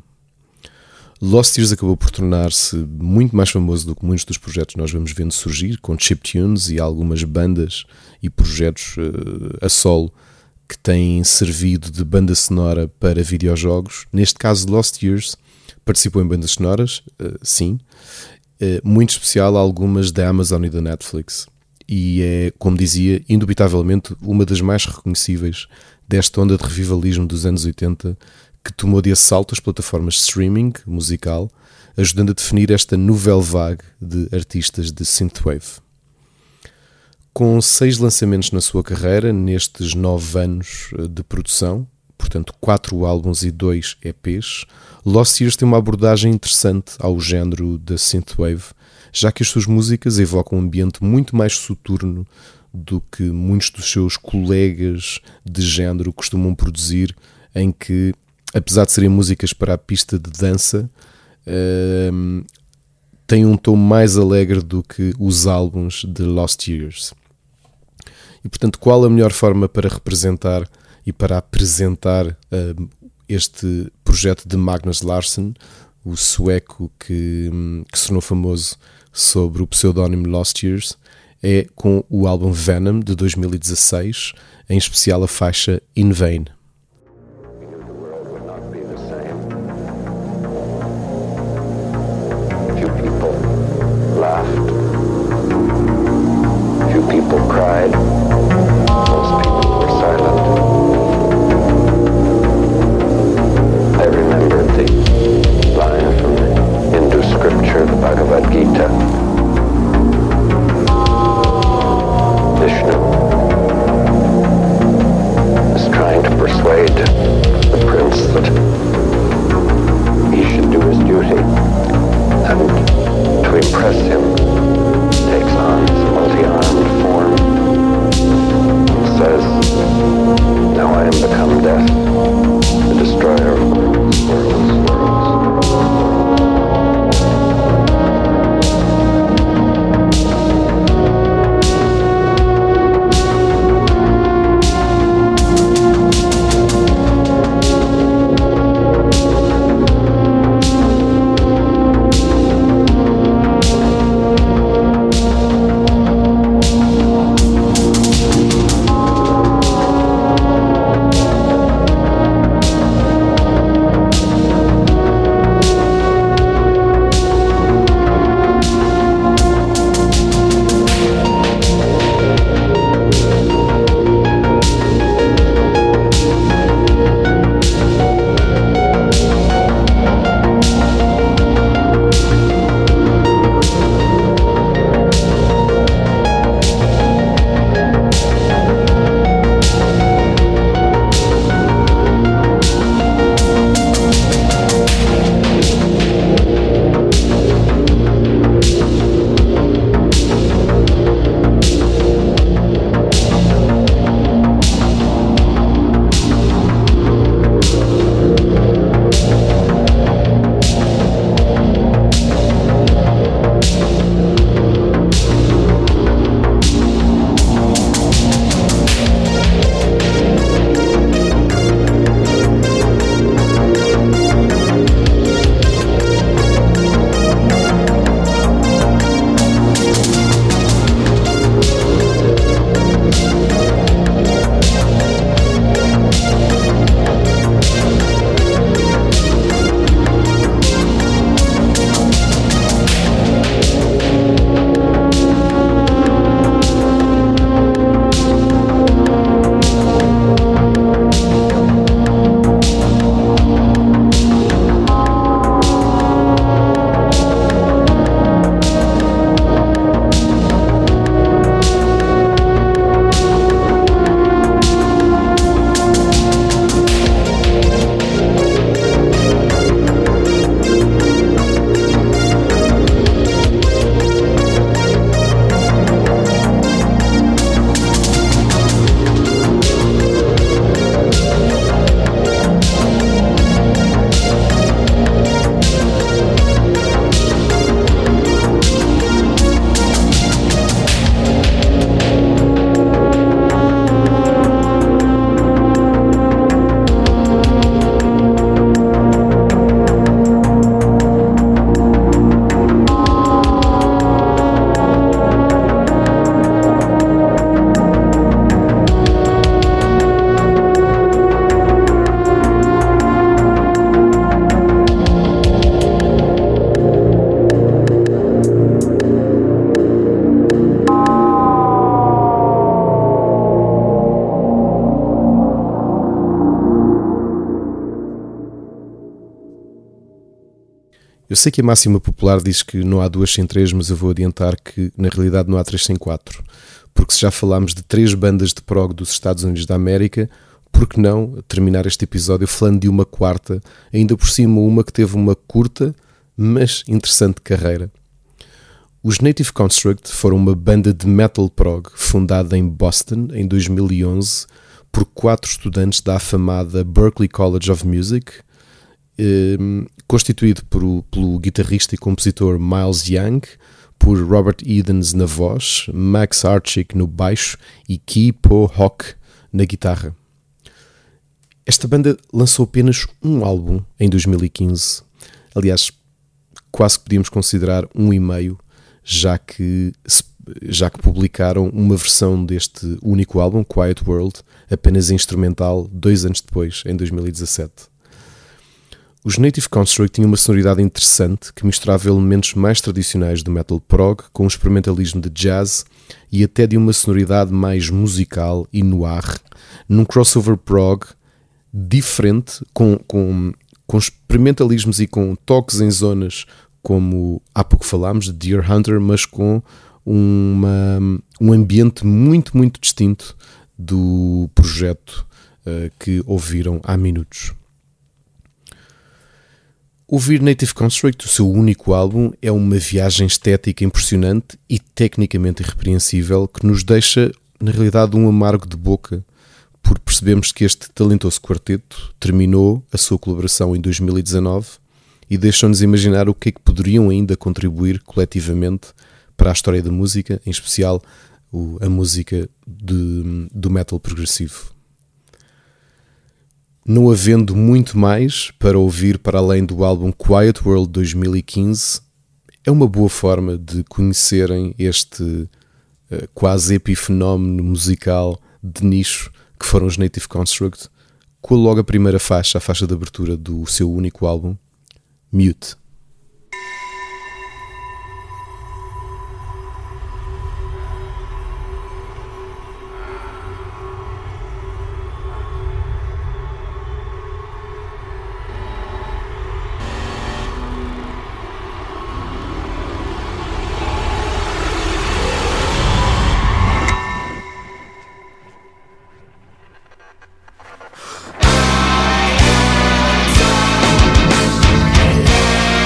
Lost Years acabou por tornar-se muito mais famoso do que muitos dos projetos que nós vamos vendo surgir, com chiptunes e algumas bandas e projetos uh, a solo que têm servido de banda sonora para videojogos. Neste caso, Lost Years participou em bandas sonoras, uh, sim, uh, muito especial algumas da Amazon e da Netflix. E é, como dizia, indubitavelmente uma das mais reconhecíveis desta onda de revivalismo dos anos oitenta, que tomou de assalto as plataformas de streaming musical, ajudando a definir esta nouvelle vague de artistas de synthwave. Com seis lançamentos na sua carreira, nestes nove anos de produção, portanto quatro álbuns e dois E Pês, Lost Years tem uma abordagem interessante ao género da synthwave, já que as suas músicas evocam um ambiente muito mais soturno do que muitos dos seus colegas de género costumam produzir, em que, apesar de serem músicas para a pista de dança, uh, têm um tom mais alegre do que os álbuns de Lost Years. E, portanto, qual a melhor forma para representar e para apresentar uh, este projeto de Magnus Larsson, o sueco que, que se tornou famoso sobre o pseudónimo Lost Years, é com o álbum Venom de dois mil e dezasseis, em especial a faixa In Vain. Cried. Most people were silent. I remembered the line from the Hindu scripture, the Bhagavad Gita. Vishnu is trying to persuade Eu sei que a máxima popular diz que não há duas sem três, mas eu vou adiantar que na realidade não há três sem quatro. Porque se já falámos de três bandas de prog dos Estados Unidos da América, por que não terminar este episódio falando de uma quarta, ainda por cima uma que teve uma curta, mas interessante carreira. Os Native Construct foram uma banda de metal prog fundada em Boston em dois mil e onze por quatro estudantes da afamada Berklee College of Music, eh, constituído por, pelo guitarrista e compositor Miles Young, por Robert Edens na voz, Max Archick no baixo e Ki Po Hock na guitarra. Esta banda lançou apenas um álbum em dois mil e quinze, aliás, quase que podíamos considerar um e meio, já que, já que publicaram uma versão deste único álbum, Quiet World, apenas instrumental, dois anos depois, em dois mil e dezassete. Os Native Construct tinham uma sonoridade interessante que misturava elementos mais tradicionais do metal prog com um experimentalismo de jazz e até de uma sonoridade mais musical e noir, num crossover prog diferente, com, com, com experimentalismos e com toques em zonas como há pouco falámos de Deer Hunter, mas com uma, um ambiente muito, muito distinto do projeto uh, que ouviram há minutos. Ouvir Native Construct, o seu único álbum, é uma viagem estética impressionante e tecnicamente irrepreensível que nos deixa, na realidade, um amargo de boca, por percebemos que este talentoso quarteto terminou a sua colaboração em dois mil e dezanove e deixou-nos imaginar o que é que poderiam ainda contribuir coletivamente para a história da música, em especial o, a música de, do metal progressivo. Não havendo muito mais para ouvir para além do álbum Quiet World dois mil e quinze, é uma boa forma de conhecerem este uh, quase epifenómeno musical de nicho que foram os Native Construct, com logo a primeira faixa, a faixa de abertura do seu único álbum, Mute. I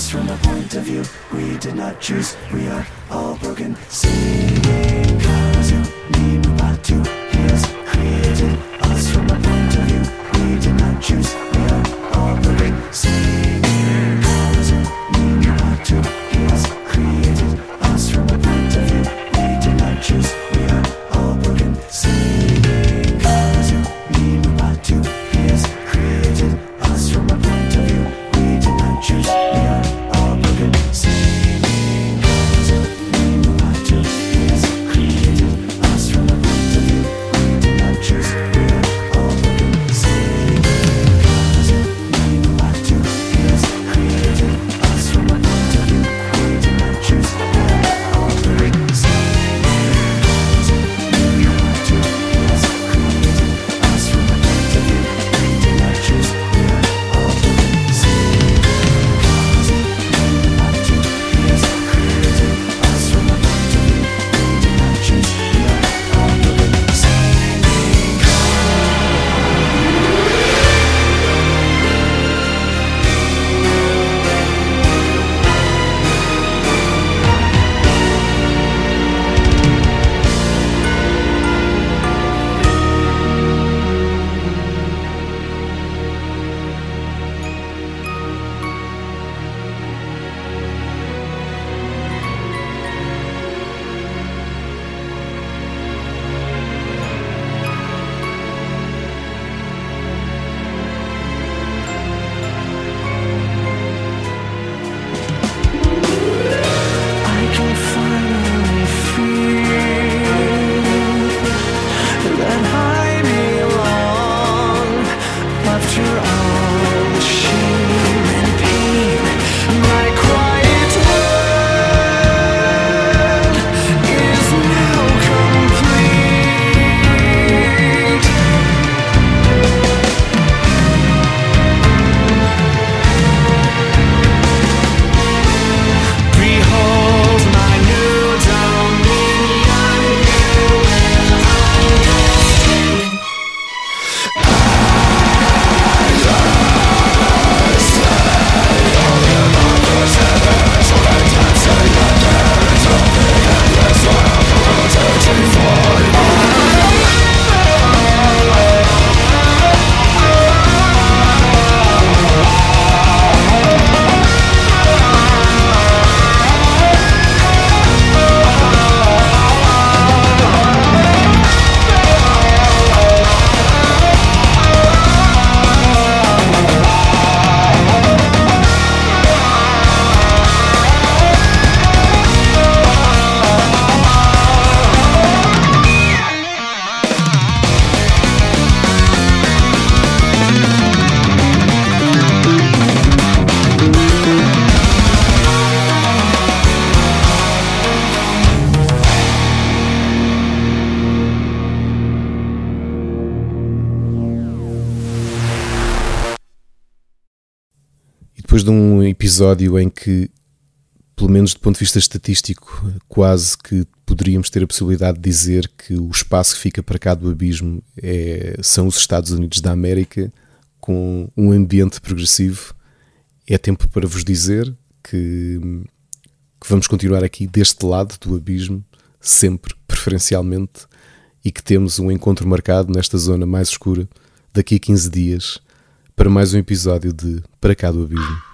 us from a point of view we did not choose. We are all broken, singing Kazu Ninu Batu. He has created us from a point of view we did not choose. We are all broken, singing Kazu Ninu Batu. He has created us from a point of view we did not choose. We are all broken, singing Kazu Ninu Batu. He has created us from a point of view we did not choose. We are all broken, singing Kazu Ninu Batu. He has created us from a point of view we did not choose. We are all broken, singing Kazu Ninu Batu. He has created us from a point of view we did not choose. We are all broken, singing Kazu Ninu Batu. He has created us from a point of view we did not choose. We are all broken, singing Kazu Ninu Batu. He has created us from a point of view we did not choose. We are all broken, singing I can finally feel that I belong. After all the shame and pain, my quiet world is now complete. Behold my new dominion, here will I stay. E depois de um episódio em que, pelo menos do ponto de vista estatístico, quase que poderíamos ter a possibilidade de dizer que o espaço que fica para cá do abismo é, são os Estados Unidos da América, com um ambiente progressivo, é tempo para vos dizer que, que vamos continuar aqui deste lado do abismo, sempre, preferencialmente, e que temos um encontro marcado nesta zona mais escura daqui a quinze dias para mais um episódio de Para Cá do Abismo.